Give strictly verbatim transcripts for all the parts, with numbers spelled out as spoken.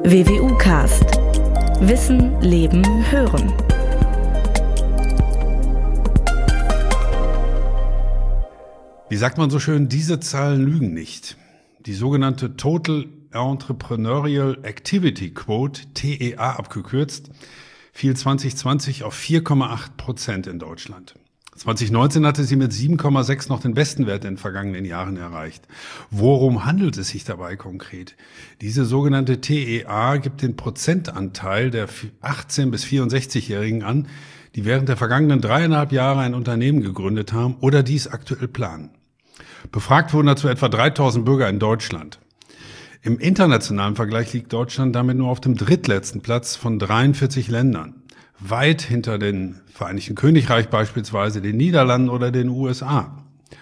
W W U-Cast. Wissen, Leben, Hören. Wie sagt man so schön, diese Zahlen lügen nicht. Die sogenannte Total Entrepreneurial Activity Quote, T E A abgekürzt, fiel zwanzig zwanzig auf vier Komma acht Prozent in Deutschland. zwanzig neunzehn hatte sie mit sieben Komma sechs noch den besten Wert in den vergangenen Jahren erreicht. Worum handelt es sich dabei konkret? Diese sogenannte T E A gibt den Prozentanteil der achtzehn- bis vierundsechzigjährigen an, die während der vergangenen dreieinhalb Jahre ein Unternehmen gegründet haben oder dies aktuell planen. Befragt wurden dazu etwa dreitausend Bürger in Deutschland. Im internationalen Vergleich liegt Deutschland damit nur auf dem drittletzten Platz von dreiundvierzig Ländern. Weit hinter den Vereinigten Königreich beispielsweise, den Niederlanden oder den U S A.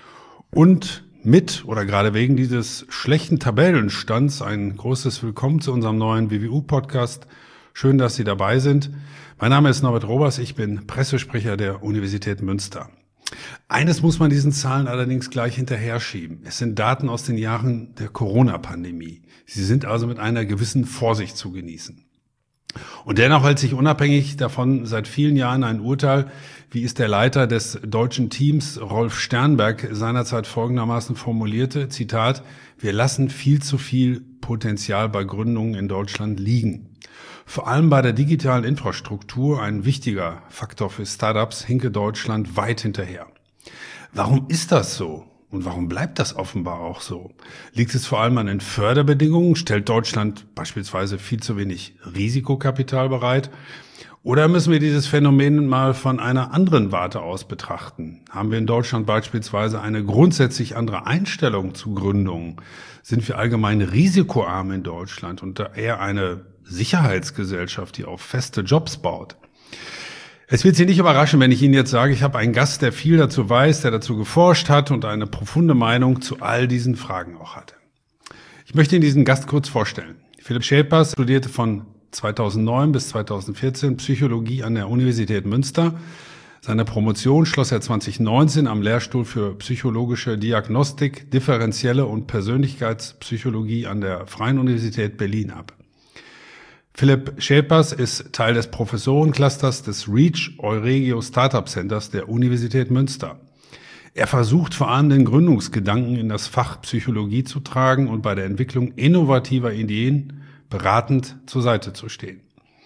Und mit oder gerade wegen dieses schlechten Tabellenstands ein großes Willkommen zu unserem neuen W W U-Podcast. Schön, dass Sie dabei sind. Mein Name ist Norbert Robers, ich bin Pressesprecher der Universität Münster. Eines muss man diesen Zahlen allerdings gleich hinterher schieben. Es sind Daten aus den Jahren der Corona-Pandemie. Sie sind also mit einer gewissen Vorsicht zu genießen. Und dennoch hält sich unabhängig davon seit vielen Jahren ein Urteil, wie es der Leiter des deutschen Teams, Rolf Sternberg, seinerzeit folgendermaßen formulierte, Zitat, wir lassen viel zu viel Potenzial bei Gründungen in Deutschland liegen. Vor allem bei der digitalen Infrastruktur, ein wichtiger Faktor für Startups, hinke Deutschland weit hinterher. Warum ist das so? Und warum bleibt das offenbar auch so? Liegt es vor allem an den Förderbedingungen? Stellt Deutschland beispielsweise viel zu wenig Risikokapital bereit? Oder müssen wir dieses Phänomen mal von einer anderen Warte aus betrachten? Haben wir in Deutschland beispielsweise eine grundsätzlich andere Einstellung zu Gründungen? Sind wir allgemein risikoarm in Deutschland und eher eine Sicherheitsgesellschaft, die auf feste Jobs baut? Es wird Sie nicht überraschen, wenn ich Ihnen jetzt sage, ich habe einen Gast, der viel dazu weiß, der dazu geforscht hat und eine profunde Meinung zu all diesen Fragen auch hatte. Ich möchte Ihnen diesen Gast kurz vorstellen. Philipp Schepers studierte von zweitausendneun bis zweitausendvierzehn Psychologie an der Universität Münster. Seine Promotion schloss er zwanzig neunzehn am Lehrstuhl für psychologische Diagnostik, differenzielle und Persönlichkeitspsychologie an der Freien Universität Berlin ab. Philipp Schepers ist Teil des Professorenclusters des REACH Euregio Startup Centers der Universität Münster. Er versucht vor allem den Gründungsgedanken in das Fach Psychologie zu tragen und bei der Entwicklung innovativer Ideen beratend zur Seite zu stehen.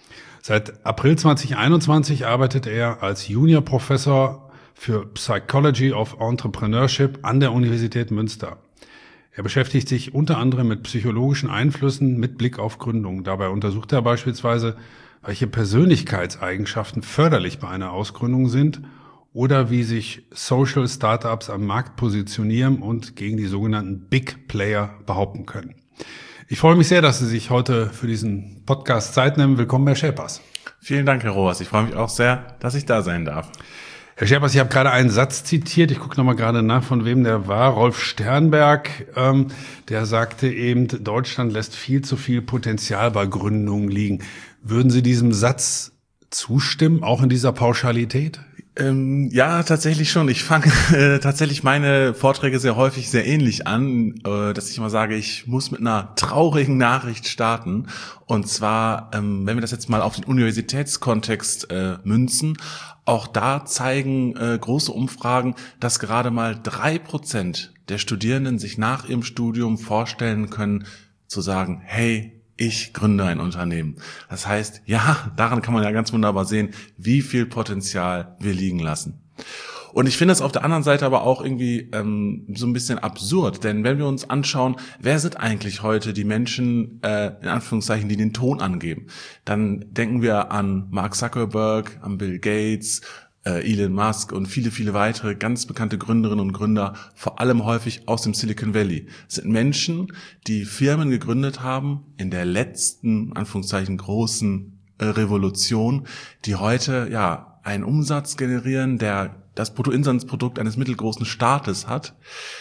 Seit April zwanzig einundzwanzig arbeitet er als Junior Professor für Psychology of Entrepreneurship an der Universität Münster. Er beschäftigt sich unter anderem mit psychologischen Einflüssen mit Blick auf Gründung. Dabei untersucht er beispielsweise, welche Persönlichkeitseigenschaften förderlich bei einer Ausgründung sind oder wie sich Social Startups am Markt positionieren und gegen die sogenannten Big Player behaupten können. Ich freue mich sehr, dass Sie sich heute für diesen Podcast Zeit nehmen. Willkommen, Herr Schepers. Vielen Dank, Herr Robers. Ich freue mich auch sehr, dass ich da sein darf. Herr Schepers, ich habe gerade einen Satz zitiert, ich gucke nochmal gerade nach, von wem der war. Rolf Sternberg, ähm, der sagte eben, Deutschland lässt viel zu viel Potenzial bei Gründungen liegen. Würden Sie diesem Satz zustimmen, auch in dieser Pauschalität? Ähm, ja, tatsächlich schon. Ich fange äh, tatsächlich meine Vorträge sehr häufig sehr ähnlich an, äh, dass ich immer sage, ich muss mit einer traurigen Nachricht starten. Und zwar, ähm, wenn wir das jetzt mal auf den Universitätskontext äh, münzen, auch da zeigen äh, große Umfragen, dass gerade mal drei Prozent der Studierenden sich nach ihrem Studium vorstellen können, zu sagen, hey, ich gründe ein Unternehmen. Das heißt, ja, daran kann man ja ganz wunderbar sehen, wie viel Potenzial wir liegen lassen. Und ich finde es auf der anderen Seite aber auch irgendwie ähm, so ein bisschen absurd, denn wenn wir uns anschauen, wer sind eigentlich heute die Menschen, äh, in Anführungszeichen, die den Ton angeben, dann denken wir an Mark Zuckerberg, an Bill Gates, äh, Elon Musk und viele, viele weitere ganz bekannte Gründerinnen und Gründer, vor allem häufig aus dem Silicon Valley. Es sind Menschen, die Firmen gegründet haben in der letzten, in Anführungszeichen, großen äh, Revolution, die heute ja einen Umsatz generieren, der das Bruttoinlandsprodukt eines mittelgroßen Staates hat,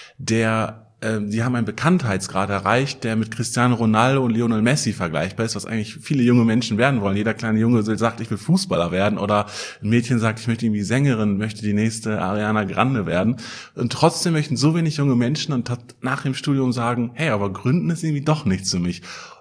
der äh, sie haben einen Bekanntheitsgrad erreicht, der mit Cristiano Ronaldo und Lionel Messi vergleichbar ist, was eigentlich viele junge Menschen werden wollen. Jeder kleine Junge sagt, ich will Fußballer werden, oder ein Mädchen sagt, ich möchte irgendwie Sängerin, möchte die nächste Ariana Grande werden. Und trotzdem möchten so wenig junge Menschen und nach dem Studium sagen, hey, aber Gründen ist irgendwie doch nichts für mich.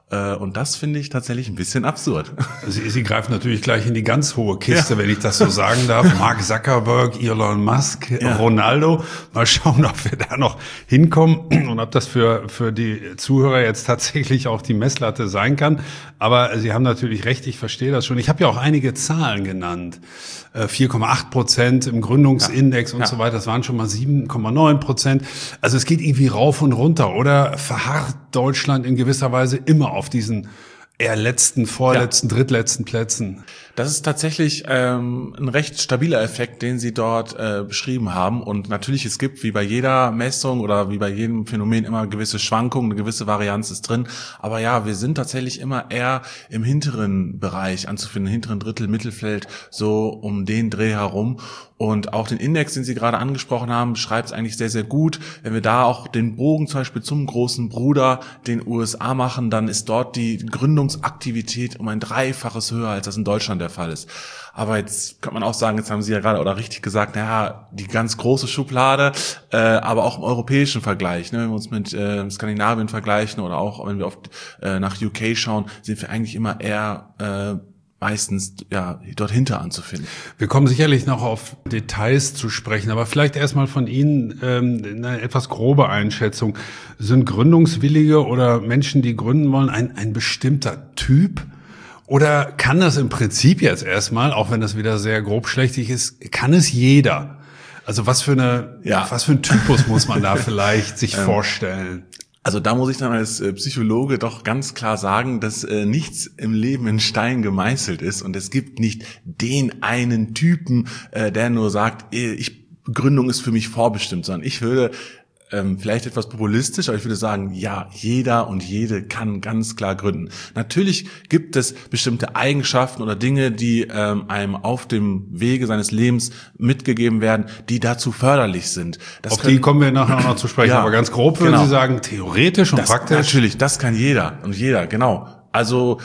Und das finde ich tatsächlich ein bisschen absurd. Sie, Sie greifen natürlich gleich in die ganz hohe Kiste, ja. wenn ich das so sagen darf. Mark Zuckerberg, Elon Musk, ja. Ronaldo. Mal schauen, ob wir da noch hinkommen und ob das für für die Zuhörer jetzt tatsächlich auch die Messlatte sein kann. Aber Sie haben natürlich recht, ich verstehe das schon. Ich habe ja auch einige Zahlen genannt. vier Komma acht Prozent im Gründungsindex ja. und ja. so weiter. Das waren schon mal sieben Komma neun Prozent. Also es geht irgendwie rauf und runter. Oder verharrt Deutschland in gewisser Weise immer auf diesen eher letzten, vorletzten, ja. drittletzten Plätzen? Das ist tatsächlich ähm, ein recht stabiler Effekt, den Sie dort äh, beschrieben haben. Und natürlich, es gibt wie bei jeder Messung oder wie bei jedem Phänomen immer gewisse Schwankungen, eine gewisse Varianz ist drin. Aber ja, wir sind tatsächlich immer eher im hinteren Bereich anzufinden, hinteren Drittel, Mittelfeld, so um den Dreh herum. Und auch den Index, den Sie gerade angesprochen haben, beschreibt es eigentlich sehr, sehr gut. Wenn wir da auch den Bogen zum Beispiel zum großen Bruder, den U S A machen, dann ist dort die Gründungsaktivität um ein Dreifaches höher, als das in Deutschland der Fall ist. Aber jetzt kann man auch sagen, jetzt haben Sie ja gerade oder richtig gesagt, naja, die ganz große Schublade, äh, aber auch im europäischen Vergleich, ne, wenn wir uns mit äh, Skandinavien vergleichen oder auch wenn wir oft äh, nach U K schauen, sind wir eigentlich immer eher äh, meistens ja dort hinter anzufinden. Wir kommen sicherlich noch auf Details zu sprechen, aber vielleicht erstmal von Ihnen ähm, eine etwas grobe Einschätzung. Sind Gründungswillige oder Menschen, die gründen wollen, ein, ein bestimmter Typ? Oder kann das im Prinzip jetzt erstmal, auch wenn das wieder sehr grobschlächtig ist, kann es jeder? Also was für eine, ja. was für ein Typus muss man da vielleicht sich vorstellen? Also da muss ich dann als Psychologe doch ganz klar sagen, dass äh, nichts im Leben in Stein gemeißelt ist und es gibt nicht den einen Typen, äh, der nur sagt, ich, Gründung ist für mich vorbestimmt, sondern ich würde ähm, vielleicht etwas populistisch, aber ich würde sagen, ja, jeder und jede kann ganz klar gründen. Natürlich gibt es bestimmte Eigenschaften oder Dinge, die ähm, einem auf dem Wege seines Lebens mitgegeben werden, die dazu förderlich sind. Das auf können, die kommen wir nachher noch zu sprechen, ja, aber ganz grob würden genau. Sie sagen, theoretisch und das, praktisch? Natürlich, das kann jeder und jeder, genau. Also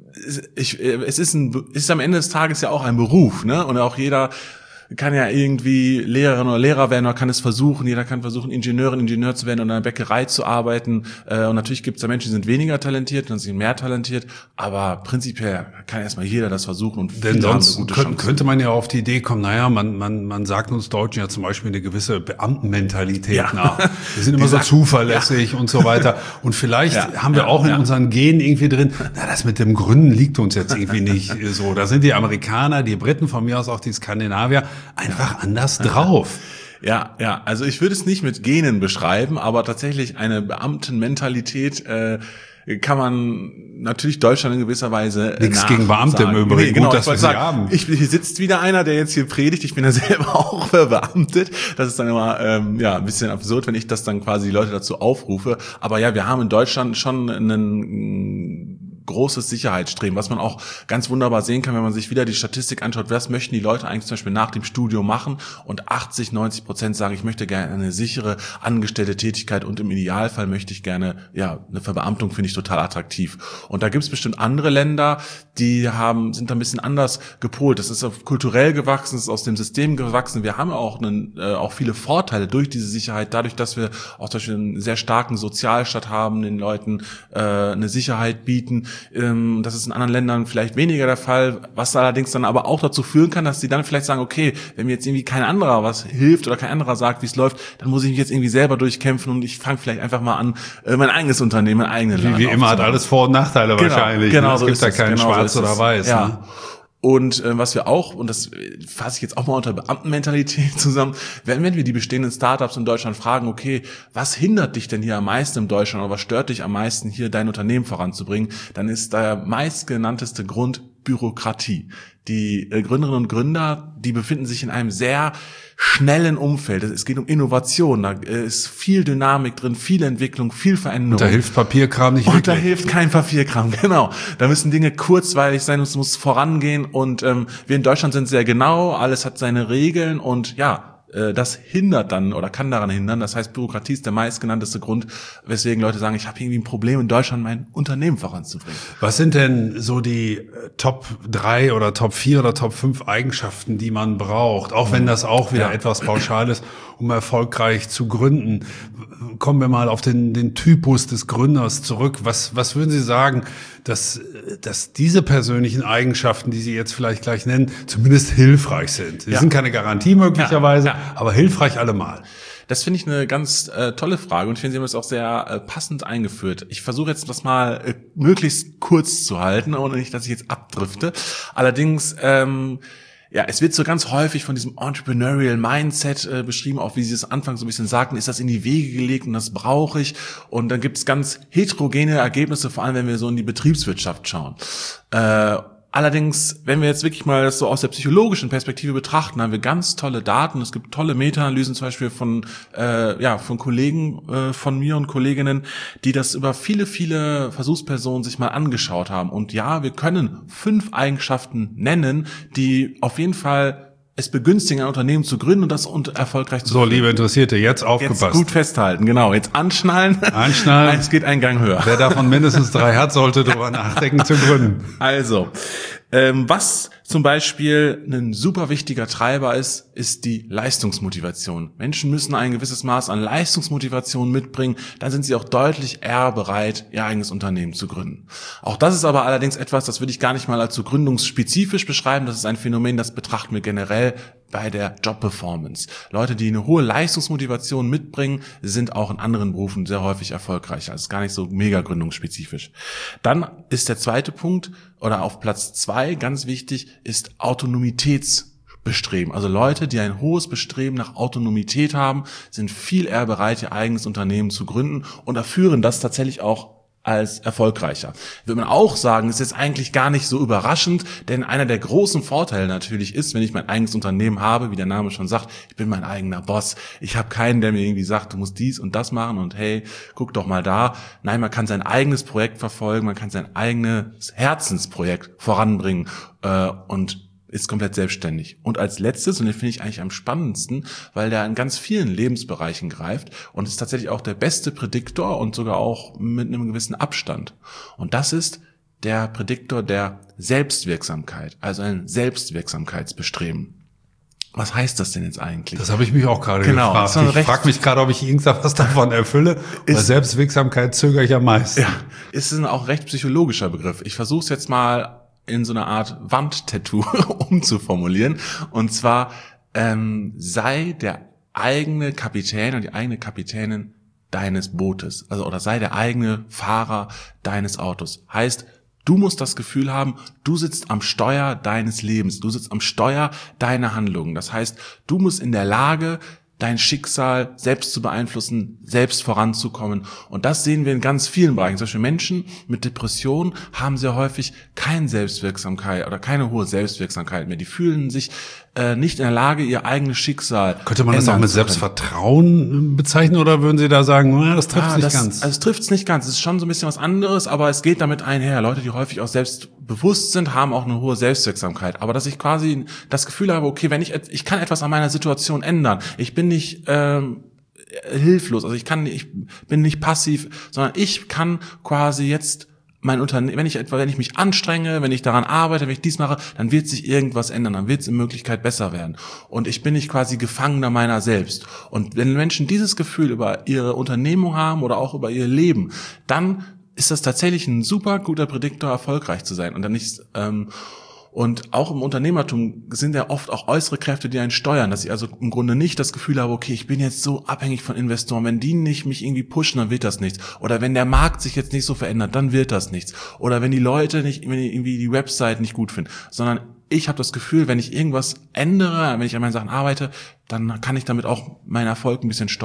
ich, es ist, ein, ist am Ende des Tages ja auch ein Beruf, ne? Und auch jeder kann ja irgendwie Lehrerin oder Lehrer werden oder kann es versuchen. Jeder kann versuchen, Ingenieurin, Ingenieur zu werden und in einer Bäckerei zu arbeiten. Und natürlich gibt es da Menschen, die sind weniger talentiert und sind mehr talentiert. Aber prinzipiell kann erstmal jeder das versuchen. Und denn sonst könnte, könnte man ja auf die Idee kommen, naja, man, man, man sagt uns Deutschen ja zum Beispiel eine gewisse Beamtenmentalität ja. nach. Wir sind immer so zuverlässig ja. und so weiter. Und vielleicht ja. haben wir auch in ja. unseren Genen irgendwie drin, na, das mit dem Gründen liegt uns jetzt irgendwie nicht so. Da sind die Amerikaner, die Briten, von mir aus auch die Skandinavier, einfach anders drauf. Ja, ja, also ich würde es nicht mit Genen beschreiben, aber tatsächlich eine Beamtenmentalität äh, kann man natürlich Deutschland in gewisser Weise nichts gegen Beamte im Übrigen, nee, genau, gut, dass wir sagen, sie haben. Ich, hier sitzt wieder einer, der jetzt hier predigt, ich bin ja selber auch verbeamtet. Das ist dann immer ähm, ja ein bisschen absurd, wenn ich das dann quasi die Leute dazu aufrufe. Aber ja, wir haben in Deutschland schon einen großes Sicherheitsstreben, was man auch ganz wunderbar sehen kann, wenn man sich wieder die Statistik anschaut, was möchten die Leute eigentlich zum Beispiel nach dem Studium machen, und achtzig, neunzig Prozent sagen, ich möchte gerne eine sichere angestellte Tätigkeit und im Idealfall möchte ich gerne, ja, eine Verbeamtung finde ich total attraktiv. Und da gibt es bestimmt andere Länder, die haben, sind da ein bisschen anders gepolt. Das ist auf kulturell gewachsen, das ist aus dem System gewachsen. Wir haben auch einen, äh, auch viele Vorteile durch diese Sicherheit, dadurch, dass wir auch zum Beispiel einen sehr starken Sozialstaat haben, den Leuten äh, eine Sicherheit bieten. Ähm, das ist in anderen Ländern vielleicht weniger der Fall, was allerdings dann aber auch dazu führen kann, dass sie dann vielleicht sagen, okay, wenn mir jetzt irgendwie kein anderer was hilft oder kein anderer sagt, wie es läuft, dann muss ich mich jetzt irgendwie selber durchkämpfen und ich fange vielleicht einfach mal an, äh, mein eigenes Unternehmen, mein eigenes Laden Wie, wie immer hat alles Vor- und Nachteile genau, wahrscheinlich. Genau, es so gibt ist da es, keinen genau Schwarz so oder Weiß. Ja. Ne? Und äh, was wir auch, und das fasse ich jetzt auch mal unter Beamtenmentalität zusammen, wenn, wenn wir die bestehenden Startups in Deutschland fragen, okay, was hindert dich denn hier am meisten in Deutschland oder was stört dich am meisten hier, dein Unternehmen voranzubringen, dann ist der meistgenannteste Grund Bürokratie. Die äh, Gründerinnen und Gründer, die befinden sich in einem sehr schnellen Umfeld. Es geht um Innovation, da ist viel Dynamik drin, viel Entwicklung, viel Veränderung. Und da hilft Papierkram nicht und wirklich. Und da hilft kein Papierkram, genau. Da müssen Dinge kurzweilig sein, es muss vorangehen und ähm, wir in Deutschland sind sehr genau, alles hat seine Regeln und ja, das hindert dann oder kann daran hindern. Das heißt, Bürokratie ist der meistgenannteste Grund, weswegen Leute sagen, ich habe irgendwie ein Problem in Deutschland, mein Unternehmen voranzubringen. Was sind denn so die Top drei oder Top vier oder Top fünf Eigenschaften, die man braucht? Auch wenn das auch wieder ja. etwas pauschal ist, um erfolgreich zu gründen. Kommen wir mal auf den, den Typus des Gründers zurück. Was, was würden Sie sagen, dass, dass diese persönlichen Eigenschaften, die Sie jetzt vielleicht gleich nennen, zumindest hilfreich sind? Sie ja. sind keine Garantie möglicherweise, ja. Ja. aber hilfreich allemal. Das finde ich eine ganz äh, tolle Frage und ich finde, Sie haben das auch sehr äh, passend eingeführt. Ich versuche jetzt das mal äh, möglichst kurz zu halten, ohne nicht, dass ich jetzt abdrifte. Allerdings, ähm, ja, es wird so ganz häufig von diesem Entrepreneurial Mindset äh, beschrieben, auch wie Sie es anfangs so ein bisschen sagten, ist das in die Wege gelegt und das brauche ich. Und dann gibt es ganz heterogene Ergebnisse, vor allem wenn wir so in die Betriebswirtschaft schauen. Äh, Allerdings, wenn wir jetzt wirklich mal das so aus der psychologischen Perspektive betrachten, haben wir ganz tolle Daten. Es gibt tolle Meta-Analysen zum Beispiel von äh, ja von Kollegen äh, von mir und Kolleginnen, die das über viele, viele Versuchspersonen sich mal angeschaut haben. Und ja, wir können fünf Eigenschaften nennen, die auf jeden Fall es begünstigen, ein Unternehmen zu gründen und das und erfolgreich zu So, führen. Liebe Interessierte, jetzt aufgepasst. Jetzt gut festhalten, genau. Jetzt anschnallen. Anschnallen. Es geht einen Gang höher. Wer davon mindestens drei hat, sollte darüber nachdenken zu gründen. Also, ähm, was zum Beispiel ein super wichtiger Treiber ist, ist die Leistungsmotivation. Menschen müssen ein gewisses Maß an Leistungsmotivation mitbringen, dann sind sie auch deutlich eher bereit, ihr eigenes Unternehmen zu gründen. Auch das ist aber allerdings etwas, das würde ich gar nicht mal als so gründungsspezifisch beschreiben, das ist ein Phänomen, das betrachten wir generell bei der Job-Performance. Leute, die eine hohe Leistungsmotivation mitbringen, sind auch in anderen Berufen sehr häufig erfolgreicher. Das ist gar nicht so mega gründungsspezifisch. Dann ist der zweite Punkt, oder auf Platz zwei, ganz wichtig, ist Autonomitätsbestreben. Also Leute, die ein hohes Bestreben nach Autonomität haben, sind viel eher bereit, ihr eigenes Unternehmen zu gründen und erführen das tatsächlich auch als erfolgreicher. Würde man auch sagen, ist jetzt eigentlich gar nicht so überraschend, denn einer der großen Vorteile natürlich ist, wenn ich mein eigenes Unternehmen habe, wie der Name schon sagt, ich bin mein eigener Boss. Ich habe keinen, der mir irgendwie sagt, du musst dies und das machen und hey, guck doch mal da. Nein, man kann sein eigenes Projekt verfolgen, man kann sein eigenes Herzensprojekt voranbringen äh, und ist komplett selbstständig. Und als letztes, und den finde ich eigentlich am spannendsten, weil der in ganz vielen Lebensbereichen greift und ist tatsächlich auch der beste Prädiktor und sogar auch mit einem gewissen Abstand. Und das ist der Prädiktor der Selbstwirksamkeit, also ein Selbstwirksamkeitsbestreben. Was heißt das denn jetzt eigentlich? Das habe ich mich auch gerade genau, gefragt. Ich frage mich gerade, ob ich irgendwas davon erfülle. Bei Selbstwirksamkeit zögere ich am meisten. Ja, ist ein auch recht psychologischer Begriff. Ich versuche es jetzt mal in so eine Art Wandtattoo umzuformulieren. Und zwar ähm, sei der eigene Kapitän und die eigene Kapitänin deines Bootes. Also oder sei der eigene Fahrer deines Autos. Heißt, du musst das Gefühl haben, du sitzt am Steuer deines Lebens. Du sitzt am Steuer deiner Handlungen. Das heißt, du musst in der Lage dein Schicksal selbst zu beeinflussen, selbst voranzukommen. Und das sehen wir in ganz vielen Bereichen. Zum Beispiel Menschen mit Depressionen haben sehr häufig keine Selbstwirksamkeit oder keine hohe Selbstwirksamkeit mehr. Die fühlen sich äh, nicht in der Lage, ihr eigenes Schicksal Könnte man das auch mit Selbstvertrauen bezeichnen oder würden Sie da sagen, na, das trifft es ah, nicht das, ganz? Also es trifft es nicht ganz. Es ist schon so ein bisschen was anderes, aber es geht damit einher. Leute, die häufig auch selbstbewusst sind, haben auch eine hohe Selbstwirksamkeit. Aber dass ich quasi das Gefühl habe, okay, wenn ich ich kann etwas an meiner Situation ändern. Ich bin nicht ähm, hilflos, also ich kann ich bin nicht passiv, sondern ich kann quasi jetzt mein Unternehmen, wenn ich etwa, wenn ich mich anstrenge, wenn ich daran arbeite, wenn ich dies mache, dann wird sich irgendwas ändern, dann wird es in Möglichkeit besser werden. Und ich bin nicht quasi Gefangener meiner selbst. Und wenn Menschen dieses Gefühl über ihre Unternehmung haben oder auch über ihr Leben, dann ist das tatsächlich ein super guter Prädiktor, erfolgreich zu sein. Und dann nicht ähm, Und auch im Unternehmertum sind ja oft auch äußere Kräfte, die einen steuern, dass ich also im Grunde nicht das Gefühl habe, okay, ich bin jetzt so abhängig von Investoren, wenn die nicht mich irgendwie pushen, dann wird das nichts. Oder wenn der Markt sich jetzt nicht so verändert, dann wird das nichts. Oder wenn die Leute nicht wenn die irgendwie die Website nicht gut finden, sondern ich habe das Gefühl, wenn ich irgendwas ändere, wenn ich an meinen Sachen arbeite, dann kann ich damit auch meinen Erfolg ein bisschen steuern.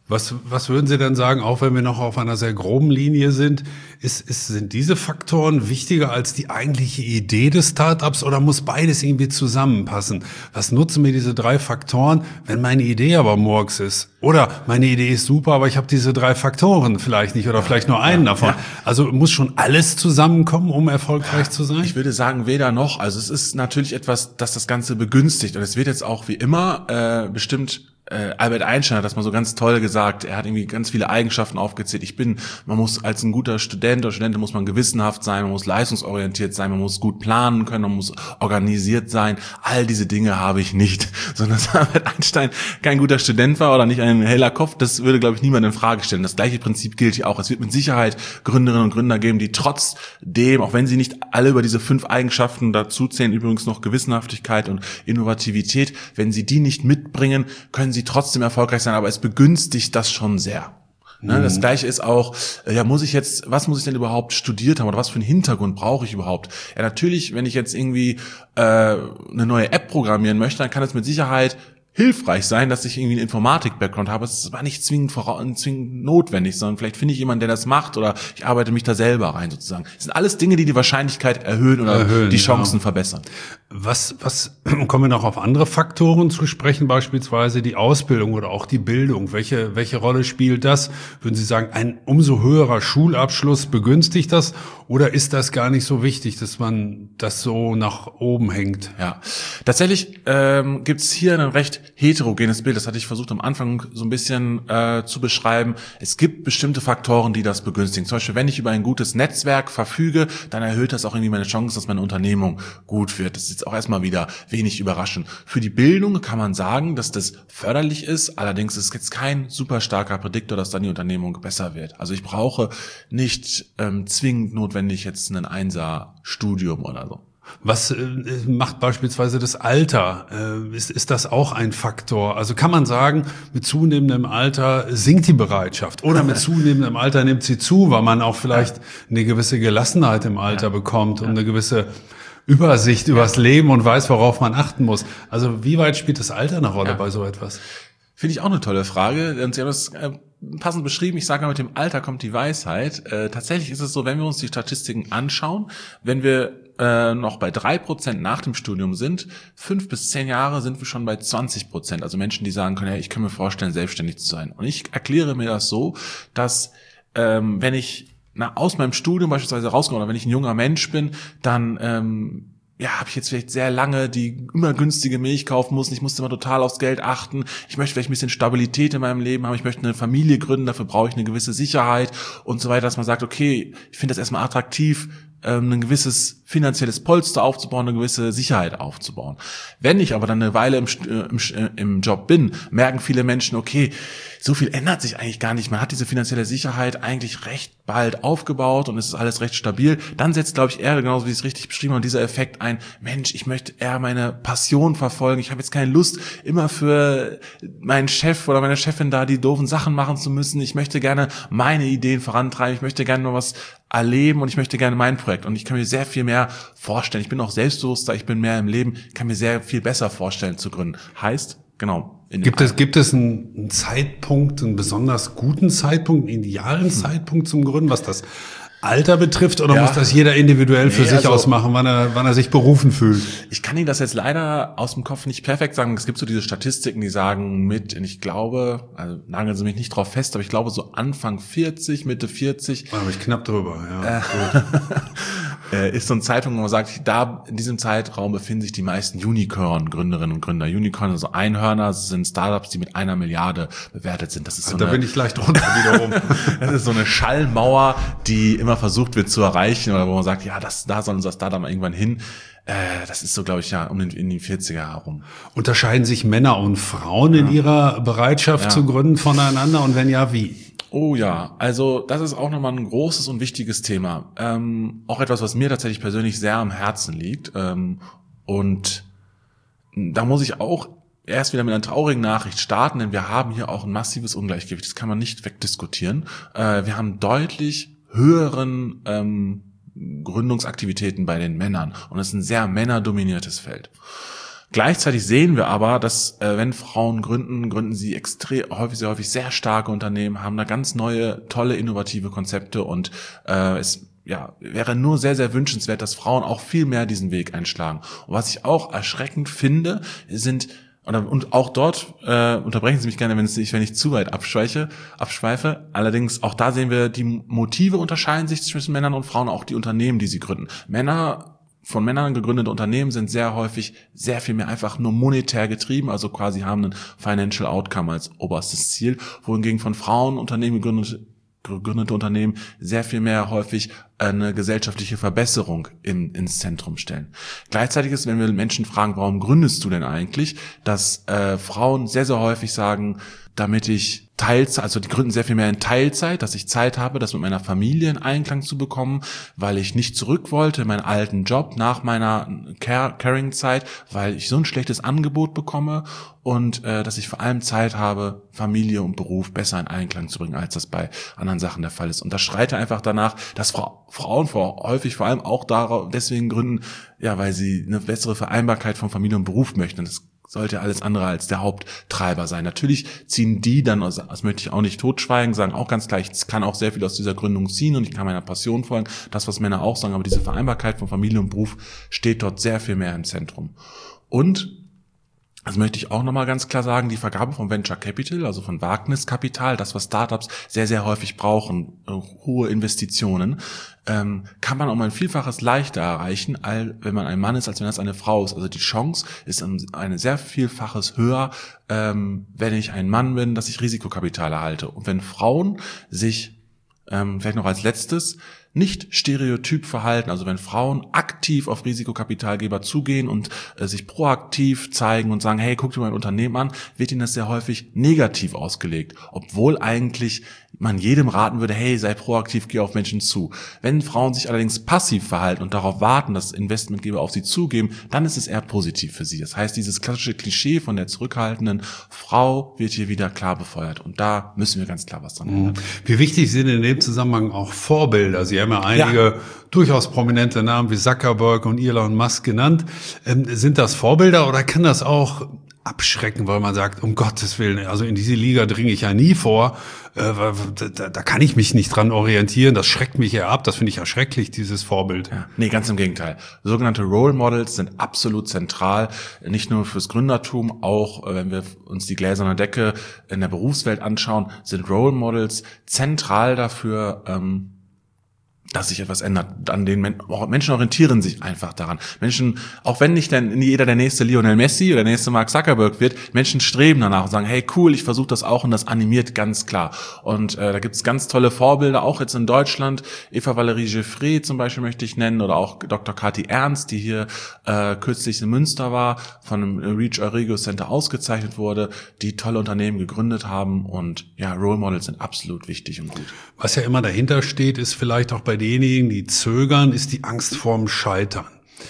Was, was würden Sie denn sagen, auch wenn wir noch auf einer sehr groben Linie sind, ist, ist, sind diese Faktoren wichtiger als die eigentliche Idee des Startups oder muss beides irgendwie zusammenpassen? Was nutzen mir diese drei Faktoren, wenn meine Idee aber Murks ist? Oder meine Idee ist super, aber ich habe diese drei Faktoren vielleicht nicht oder vielleicht nur einen ja, davon. Ja. Also muss schon alles zusammenkommen, um erfolgreich ja, zu sein? Ich würde sagen, weder noch. Also es ist natürlich etwas, das das Ganze begünstigt. Und es wird jetzt auch wie immer äh, bestimmt Äh, Albert Einstein hat das mal so ganz toll gesagt. Er hat irgendwie ganz viele Eigenschaften aufgezählt. Ich bin, man muss als ein guter Student oder Studentin muss man gewissenhaft sein, man muss leistungsorientiert sein, man muss gut planen können, man muss organisiert sein. All diese Dinge habe ich nicht. Sondern dass Albert Einstein kein guter Student war oder nicht ein heller Kopf, das würde, glaube ich, niemand in Frage stellen. Das gleiche Prinzip gilt hier auch. Es wird mit Sicherheit Gründerinnen und Gründer geben, die trotzdem, auch wenn sie nicht alle über diese fünf Eigenschaften dazu zählen, übrigens noch Gewissenhaftigkeit und Innovativität, wenn sie die nicht mitbringen, können sie trotzdem erfolgreich sein, aber es begünstigt das schon sehr. Ne, mhm. Das Gleiche ist auch, ja, muss ich jetzt, was muss ich denn überhaupt studiert haben oder was für einen Hintergrund brauche ich überhaupt? Ja, natürlich, wenn ich jetzt irgendwie äh, eine neue App programmieren möchte, dann kann es mit Sicherheit hilfreich sein, dass ich irgendwie einen Informatik-Background habe. Es war nicht zwingend, zwingend notwendig, sondern vielleicht finde ich jemanden, der das macht oder ich arbeite mich da selber rein sozusagen. Das sind alles Dinge, die die Wahrscheinlichkeit erhöhen oder erhöhen, die Chancen ja. verbessern. Was, was, kommen wir noch auf andere Faktoren zu sprechen, beispielsweise die Ausbildung oder auch die Bildung? Welche, welche Rolle spielt das? Würden Sie sagen, ein umso höherer Schulabschluss begünstigt das? Oder ist das gar nicht so wichtig, dass man das so nach oben hängt? Ja, tatsächlich ähm, gibt es hier ein recht heterogenes Bild. Das hatte ich versucht am Anfang so ein bisschen äh, zu beschreiben. Es gibt bestimmte Faktoren, die das begünstigen. Zum Beispiel, wenn ich über ein gutes Netzwerk verfüge, dann erhöht das auch irgendwie meine Chance, dass meine Unternehmung gut wird. Das ist jetzt auch erstmal wieder wenig überraschend. Für die Bildung kann man sagen, dass das förderlich ist. Allerdings ist es jetzt kein super starker Prädiktor, dass dann die Unternehmung besser wird. Also ich brauche nicht ähm, zwingend notwendig jetzt ein Einser-Studium oder so. Was äh, macht beispielsweise das Alter? Äh, ist, ist das auch ein Faktor? Also kann man sagen, mit zunehmendem Alter sinkt die Bereitschaft oder mit zunehmendem Alter nimmt sie zu, weil man auch vielleicht eine gewisse Gelassenheit im Alter ja. bekommt und eine gewisse Übersicht über das Leben und weiß, worauf man achten muss. Also wie weit spielt das Alter eine Rolle ja. bei so etwas? Finde ich auch eine tolle Frage. Und Sie haben das äh, passend beschrieben. Ich sage mal, mit dem Alter kommt die Weisheit. Äh, tatsächlich ist es so, wenn wir uns die Statistiken anschauen, wenn wir äh, noch bei drei Prozent nach dem Studium sind, fünf bis zehn Jahre sind wir schon bei zwanzig Prozent. Also Menschen, die sagen können, hey, ich kann mir vorstellen, selbstständig zu sein. Und ich erkläre mir das so, dass ähm, wenn ich na, aus meinem Studium beispielsweise rauskomme oder wenn ich ein junger Mensch bin, dann ähm, ja, habe ich jetzt vielleicht sehr lange die immer günstige Milch kaufen müssen. Ich musste immer total aufs Geld achten. Ich möchte vielleicht ein bisschen Stabilität in meinem Leben haben. Ich möchte eine Familie gründen. Dafür brauche ich eine gewisse Sicherheit und so weiter, dass man sagt, okay, ich finde das erstmal attraktiv, ein gewisses finanzielles Polster aufzubauen, eine gewisse Sicherheit aufzubauen. Wenn ich aber dann eine Weile im, im, im Job bin, merken viele Menschen, okay, so viel ändert sich eigentlich gar nicht. Man hat diese finanzielle Sicherheit eigentlich recht bald aufgebaut und es ist alles recht stabil. Dann setzt, glaube ich, eher, genauso wie es richtig beschrieben hat, dieser Effekt ein, Mensch, ich möchte eher meine Passion verfolgen. Ich habe jetzt keine Lust, immer für meinen Chef oder meine Chefin da die doofen Sachen machen zu müssen. Ich möchte gerne meine Ideen vorantreiben. Ich möchte gerne nur was erleben und ich möchte gerne mein Projekt. Und ich kann mir sehr viel mehr vorstellen. Ich bin auch selbstbewusster, ich bin mehr im Leben, kann mir sehr viel besser vorstellen zu gründen. Heißt, genau. Gibt es, gibt es einen, einen Zeitpunkt, einen besonders guten Zeitpunkt, einen idealen hm. Zeitpunkt zum Gründen, was das Alter betrifft, oder ja. muss das jeder individuell für nee, sich also, ausmachen, wann er, wann er sich berufen fühlt? Ich kann Ihnen das jetzt leider aus dem Kopf nicht perfekt sagen. Es gibt so diese Statistiken, die sagen mit, ich glaube, also nageln Sie mich nicht drauf fest, aber ich glaube so Anfang vierzig, Mitte vierzig. Da habe ich knapp drüber, ja. Äh, ist so eine Zeitung, wo man sagt, da in diesem Zeitraum befinden sich die meisten Unicorn-Gründerinnen und Gründer. Unicorn, also Einhörner, sind Startups, die mit einer Milliarde bewertet sind. Das ist so da eine, bin ich leicht drunter wiederum. Das ist so eine Schallmauer, die immer versucht wird zu erreichen, oder wo man sagt, ja, das, da soll unser Startup mal irgendwann hin. Äh, das ist so, glaube ich, ja, um den, in die vierziger herum. Unterscheiden sich Männer und Frauen in ja. ihrer Bereitschaft ja. zu gründen voneinander, und wenn ja, wie? Oh ja, also das ist auch nochmal ein großes und wichtiges Thema. Ähm, auch etwas, was mir tatsächlich persönlich sehr am Herzen liegt. Ähm, und da muss ich auch erst wieder mit einer traurigen Nachricht starten, denn wir haben hier auch ein massives Ungleichgewicht. Das kann man nicht wegdiskutieren. Äh, wir haben deutlich höheren ähm, Gründungsaktivitäten bei den Männern. Und es ist ein sehr männerdominiertes Feld. Gleichzeitig sehen wir aber, dass äh, wenn Frauen gründen, gründen sie extrem häufig, sehr häufig sehr starke Unternehmen, haben da ganz neue, tolle, innovative Konzepte und äh, es ja, wäre nur sehr, sehr wünschenswert, dass Frauen auch viel mehr diesen Weg einschlagen. Und was ich auch erschreckend finde, sind und auch dort äh, unterbrechen Sie mich gerne, wenn es nicht, wenn ich zu weit abschweife, abschweife. Allerdings auch da sehen wir, die Motive unterscheiden sich zwischen Männern und Frauen, auch die Unternehmen, die sie gründen. Männer Von Männern gegründete Unternehmen sind sehr häufig sehr viel mehr einfach nur monetär getrieben, also quasi haben einen Financial Outcome als oberstes Ziel, wohingegen von Frauen Unternehmen gegründete, gegründete Unternehmen sehr viel mehr häufig eine gesellschaftliche Verbesserung in, ins Zentrum stellen. Gleichzeitig ist, wenn wir Menschen fragen, warum gründest du denn eigentlich, dass äh, Frauen sehr, sehr häufig sagen, damit ich Teilzeit, also die gründen sehr viel mehr in Teilzeit, dass ich Zeit habe, das mit meiner Familie in Einklang zu bekommen, weil ich nicht zurück wollte in meinen alten Job nach meiner Caring-Zeit, weil ich so ein schlechtes Angebot bekomme und äh, dass ich vor allem Zeit habe, Familie und Beruf besser in Einklang zu bringen, als das bei anderen Sachen der Fall ist. Und das schreit einfach danach, dass Fra- Frauen vor, häufig vor allem auch darauf, deswegen gründen, ja, weil sie eine bessere Vereinbarkeit von Familie und Beruf möchten. Und das sollte alles andere als der Haupttreiber sein. Natürlich ziehen die dann, das möchte ich auch nicht totschweigen, sagen auch ganz klar, ich kann auch sehr viel aus dieser Gründung ziehen und ich kann meiner Passion folgen, das, was Männer auch sagen, aber diese Vereinbarkeit von Familie und Beruf steht dort sehr viel mehr im Zentrum. Und das möchte ich auch nochmal ganz klar sagen, die Vergabe von Venture Capital, also von Wagniskapital, das, was Startups sehr, sehr häufig brauchen, hohe Investitionen, ähm, kann man um ein Vielfaches leichter erreichen, als wenn man ein Mann ist, als wenn das eine Frau ist. Also die Chance ist um ein sehr Vielfaches höher, ähm, wenn ich ein Mann bin, dass ich Risikokapital erhalte. Und wenn Frauen sich, ähm, vielleicht noch als letztes, nicht stereotyp verhalten, also wenn Frauen aktiv auf Risikokapitalgeber zugehen und äh, sich proaktiv zeigen und sagen, hey, guck dir mein Unternehmen an, wird ihnen das sehr häufig negativ ausgelegt, obwohl eigentlich man jedem raten würde, hey, sei proaktiv, geh auf Menschen zu. Wenn Frauen sich allerdings passiv verhalten und darauf warten, dass Investmentgeber auf sie zugeben, dann ist es eher positiv für sie. Das heißt, dieses klassische Klischee von der zurückhaltenden Frau wird hier wieder klar befeuert. Und da müssen wir ganz klar was dran ändern. Wie wichtig sind in dem Zusammenhang auch Vorbilder? Sie haben ja einige ja. durchaus prominente Namen wie Zuckerberg und Elon Musk genannt. Ähm, sind das Vorbilder oder kann das auch abschrecken, weil man sagt, um Gottes Willen, also in diese Liga dringe ich ja nie vor, äh, da, da kann ich mich nicht dran orientieren, das schreckt mich ja ab, das finde ich ja schrecklich, dieses Vorbild. Ja, nee, ganz im Gegenteil. Sogenannte Role Models sind absolut zentral, nicht nur fürs Gründertum, auch wenn wir uns die gläserne Decke in der Berufswelt anschauen, sind Role Models zentral dafür, ähm, dass sich etwas ändert. An den Men- Menschen orientieren sich einfach daran. Menschen, auch wenn nicht denn jeder der nächste Lionel Messi oder der nächste Mark Zuckerberg wird, Menschen streben danach und sagen, hey cool, ich versuche das auch und das animiert ganz klar. Und äh, da gibt es ganz tolle Vorbilder, auch jetzt in Deutschland. Eva Valerie Giffrey zum Beispiel möchte ich nennen oder auch Doktor Kathi Ernst, die hier äh, kürzlich in Münster war, von dem Reach Eurego Center ausgezeichnet wurde, die tolle Unternehmen gegründet haben und ja, Role Models sind absolut wichtig und gut. Was ja immer dahinter steht, ist vielleicht auch bei denjenigen, die zögern, ist die Angst vorm Scheitern.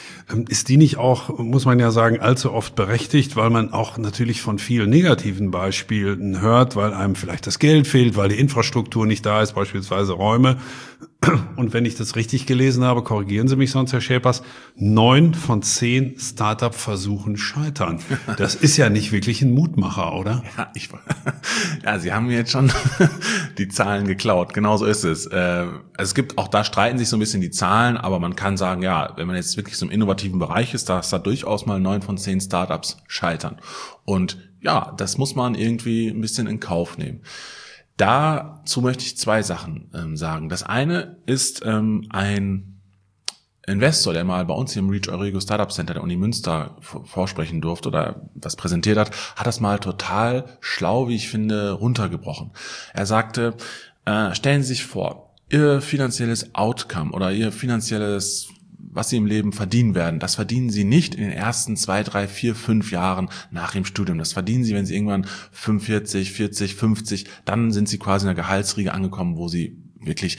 Ist die nicht auch, muss man ja sagen, allzu oft berechtigt, weil man auch natürlich von vielen negativen Beispielen hört, weil einem vielleicht das Geld fehlt, weil die Infrastruktur nicht da ist, beispielsweise Räume. Und wenn ich das richtig gelesen habe, korrigieren Sie mich sonst, Herr Schäpers, neun von zehn Start-up-Versuchen scheitern. Das ist ja nicht wirklich ein Mutmacher, oder? Ja, ich, ja, Sie haben mir jetzt schon die Zahlen geklaut. Genau so ist es. Äh, es gibt, auch da streiten sich so ein bisschen die Zahlen, aber man kann sagen, ja, wenn man jetzt wirklich so im innovativen Bereich ist, dass da durchaus mal neun von zehn Startups scheitern. Und ja, das muss man irgendwie ein bisschen in Kauf nehmen. Dazu möchte ich zwei Sachen ähm, sagen. Das eine ist ähm, ein Investor, der mal bei uns hier im Reach Eurego Startup Center der Uni Münster vorsprechen durfte oder was präsentiert hat, hat das mal total schlau, wie ich finde, runtergebrochen. Er sagte, äh, stellen Sie sich vor, Ihr finanzielles Outcome oder Ihr finanzielles, was Sie im Leben verdienen werden, das verdienen Sie nicht in den ersten zwei, drei, vier, fünf Jahren nach dem Studium. Das verdienen Sie, wenn Sie irgendwann fünfundvierzig, vierzig, fünfzig, dann sind Sie quasi in der Gehaltsriege angekommen, wo Sie wirklich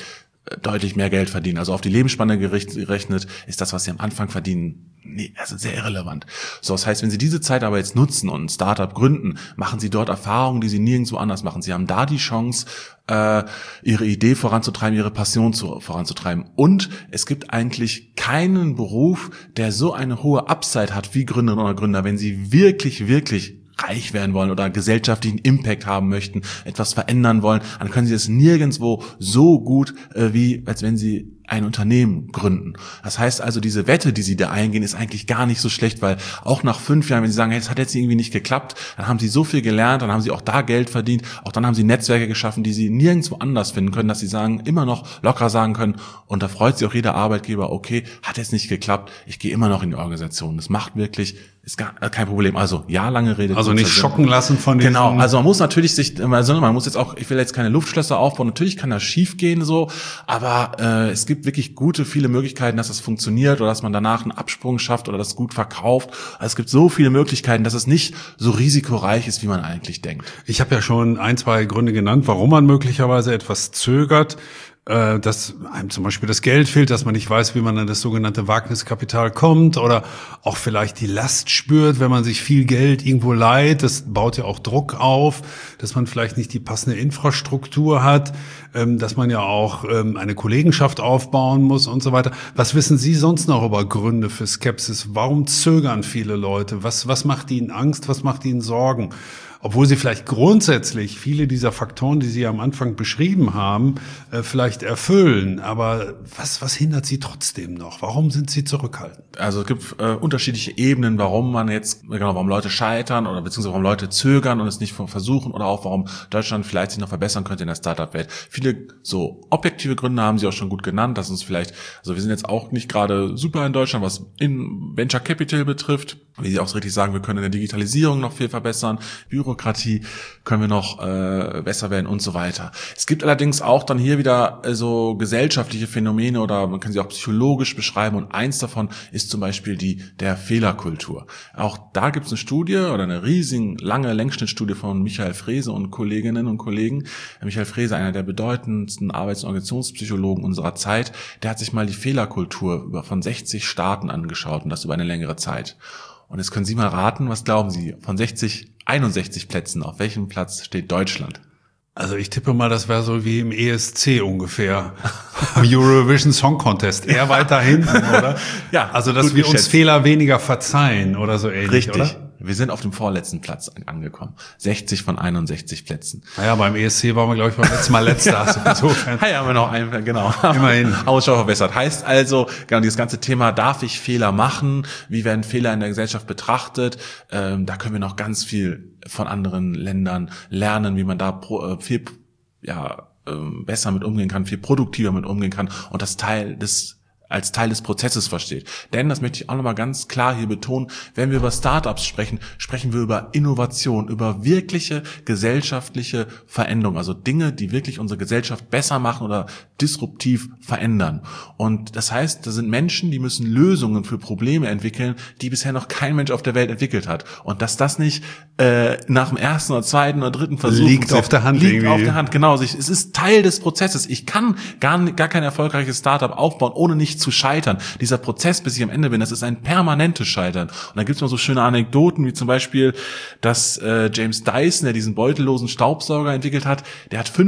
deutlich mehr Geld verdienen. Also auf die Lebensspanne gerechnet ist das, was sie am Anfang verdienen, nee, also sehr irrelevant. So, das heißt, wenn Sie diese Zeit aber jetzt nutzen und ein Startup gründen, machen Sie dort Erfahrungen, die Sie nirgendwo anders machen. Sie haben da die Chance, äh, Ihre Idee voranzutreiben, Ihre Passion zu, voranzutreiben. Und es gibt eigentlich keinen Beruf, der so eine hohe Upside hat wie Gründerinnen oder Gründer, wenn Sie wirklich, wirklich reich werden wollen oder gesellschaftlichen Impact haben möchten, etwas verändern wollen, dann können Sie es nirgendwo so gut, äh, wie als wenn Sie ein Unternehmen gründen. Das heißt also, diese Wette, die Sie da eingehen, ist eigentlich gar nicht so schlecht, weil auch nach fünf Jahren, wenn Sie sagen, hey, es hat jetzt irgendwie nicht geklappt, dann haben Sie so viel gelernt, dann haben Sie auch da Geld verdient, auch dann haben Sie Netzwerke geschaffen, die Sie nirgendwo anders finden können, dass Sie sagen, immer noch locker sagen können, und da freut sich auch jeder Arbeitgeber, okay, hat jetzt nicht geklappt, ich gehe immer noch in die Organisation. Das macht wirklich, ist gar kein Problem. Also, ja, lange Rede. Also nicht schocken lassen von den. Genau, also man muss natürlich sich, also man muss jetzt auch, ich will jetzt keine Luftschlösser aufbauen, natürlich kann das schief gehen so, aber äh, es gibt wirklich gute, viele Möglichkeiten, dass es funktioniert oder dass man danach einen Absprung schafft oder das gut verkauft. Also es gibt so viele Möglichkeiten, dass es nicht so risikoreich ist, wie man eigentlich denkt. Ich habe ja schon ein, zwei Gründe genannt, warum man möglicherweise etwas zögert. Dass einem zum Beispiel das Geld fehlt, dass man nicht weiß, wie man an das sogenannte Wagniskapital kommt oder auch vielleicht die Last spürt, wenn man sich viel Geld irgendwo leiht. Das baut ja auch Druck auf, dass man vielleicht nicht die passende Infrastruktur hat, dass man ja auch eine Kollegenschaft aufbauen muss und so weiter. Was wissen Sie sonst noch über Gründe für Skepsis? Warum zögern viele Leute? Was, was macht ihnen Angst? Was macht ihnen Sorgen? Obwohl sie vielleicht grundsätzlich viele dieser Faktoren, die Sie am Anfang beschrieben haben, äh, vielleicht erfüllen. Aber was, was hindert Sie trotzdem noch? Warum sind Sie zurückhaltend? Also es gibt äh, unterschiedliche Ebenen, warum man jetzt, genau, warum Leute scheitern oder beziehungsweise warum Leute zögern und es nicht versuchen oder auch warum Deutschland vielleicht sich noch verbessern könnte in der Startup-Welt. Viele so objektive Gründe haben Sie auch schon gut genannt, dass uns vielleicht, also wir sind jetzt auch nicht gerade super in Deutschland, was in Venture Capital betrifft. Wie Sie auch so richtig sagen, wir können in der Digitalisierung noch viel verbessern, Bürokratie können wir noch äh, besser werden und so weiter. Es gibt allerdings auch dann hier wieder äh, so gesellschaftliche Phänomene oder man kann sie auch psychologisch beschreiben und eins davon ist zum Beispiel die der Fehlerkultur. Auch da gibt es eine Studie oder eine riesige, lange Längsschnittstudie von Michael Frese und Kolleginnen und Kollegen. Michael Frese, einer der bedeutendsten Arbeits- und Organisationspsychologen unserer Zeit, der hat sich mal die Fehlerkultur über von sechzig Staaten angeschaut und das über eine längere Zeit. Und jetzt können Sie mal raten, was glauben Sie, von sechzig, einundsechzig Plätzen, auf welchem Platz steht Deutschland? Also ich tippe mal, das wäre so wie im E S C ungefähr, am Eurovision Song Contest, eher weiter hinten, oder? Ja, also dass wir geschätzt. uns Fehler weniger verzeihen oder so ähnlich, Richtig. Oder? Wir sind auf dem vorletzten Platz angekommen. sechzig von einundsechzig Plätzen. Naja, beim E S C waren wir, glaube ich, beim letzten Mal letzter. Also insofern. Ja, haben wir noch einen, genau. Immerhin. Ausschau verbessert. Heißt also, genau, dieses ganze Thema, darf ich Fehler machen? Wie werden Fehler in der Gesellschaft betrachtet? Ähm, da können wir noch ganz viel von anderen Ländern lernen, wie man da pro, äh, viel, ja, ähm, besser mit umgehen kann, viel produktiver mit umgehen kann und das Teil des als Teil des Prozesses versteht. Denn, das möchte ich auch nochmal ganz klar hier betonen, wenn wir über Startups sprechen, sprechen wir über Innovation, über wirkliche gesellschaftliche Veränderung, also Dinge, die wirklich unsere Gesellschaft besser machen oder disruptiv verändern. Und das heißt, da sind Menschen, die müssen Lösungen für Probleme entwickeln, die bisher noch kein Mensch auf der Welt entwickelt hat. Und dass das nicht äh, nach dem ersten oder zweiten oder dritten Versuch liegt auf der Hand liegt irgendwie. auf der Hand, genau. Es ist Teil des Prozesses. Ich kann gar, gar kein erfolgreiches Startup aufbauen, ohne nicht zu scheitern. Dieser Prozess, bis ich am Ende bin, das ist ein permanentes Scheitern. Und da gibt es noch so schöne Anekdoten, wie zum Beispiel, dass äh, James Dyson, der diesen beutellosen Staubsauger entwickelt hat, der hat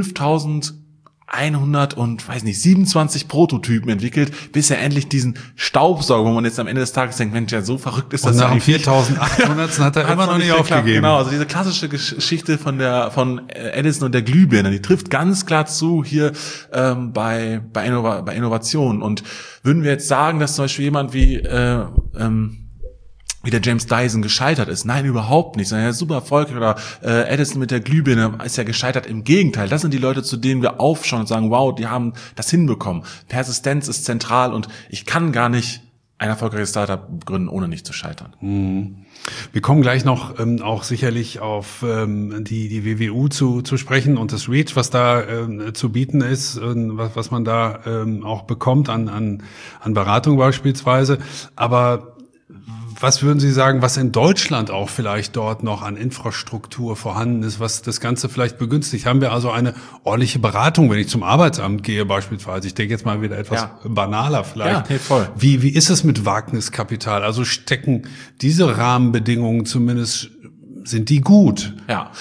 fünftausendeinhundert und, weiß nicht, siebenundzwanzig Prototypen entwickelt, bis er endlich diesen Staubsauger, wo man jetzt am Ende des Tages denkt, Mensch, ja, so verrückt ist das und ja nach dem viertausendachthundertsten hat er immer noch nicht aufgegeben. Genau, also diese klassische Geschichte von der von Edison und der Glühbirne, die trifft ganz klar zu hier ähm, bei bei, Innova, bei Innovation. Und würden wir jetzt sagen, dass zum Beispiel jemand wie äh, ähm, wie der James Dyson gescheitert ist. Nein, überhaupt nicht. Sondern er ist super erfolgreich. Oder äh, Edison mit der Glühbirne ist ja gescheitert. Im Gegenteil, das sind die Leute, zu denen wir aufschauen und sagen, wow, die haben das hinbekommen. Persistenz ist zentral und ich kann gar nicht ein erfolgreiches Startup gründen, ohne nicht zu scheitern. Mhm. Wir kommen gleich noch ähm, auch sicherlich auf ähm, die die W W U zu zu sprechen und das Reach, was da ähm, zu bieten ist, äh, was was man da ähm, auch bekommt an an an Beratung beispielsweise. Aber Was würden Sie sagen, was in Deutschland auch vielleicht dort noch an Infrastruktur vorhanden ist, was das Ganze vielleicht begünstigt? Haben wir also eine ordentliche Beratung, wenn ich zum Arbeitsamt gehe beispielsweise? Ich denke jetzt mal wieder etwas ja. banaler vielleicht. Ja, nee, voll. Wie, wie ist es mit Wagniskapital? Also stecken diese Rahmenbedingungen zumindest, sind die gut? Ja.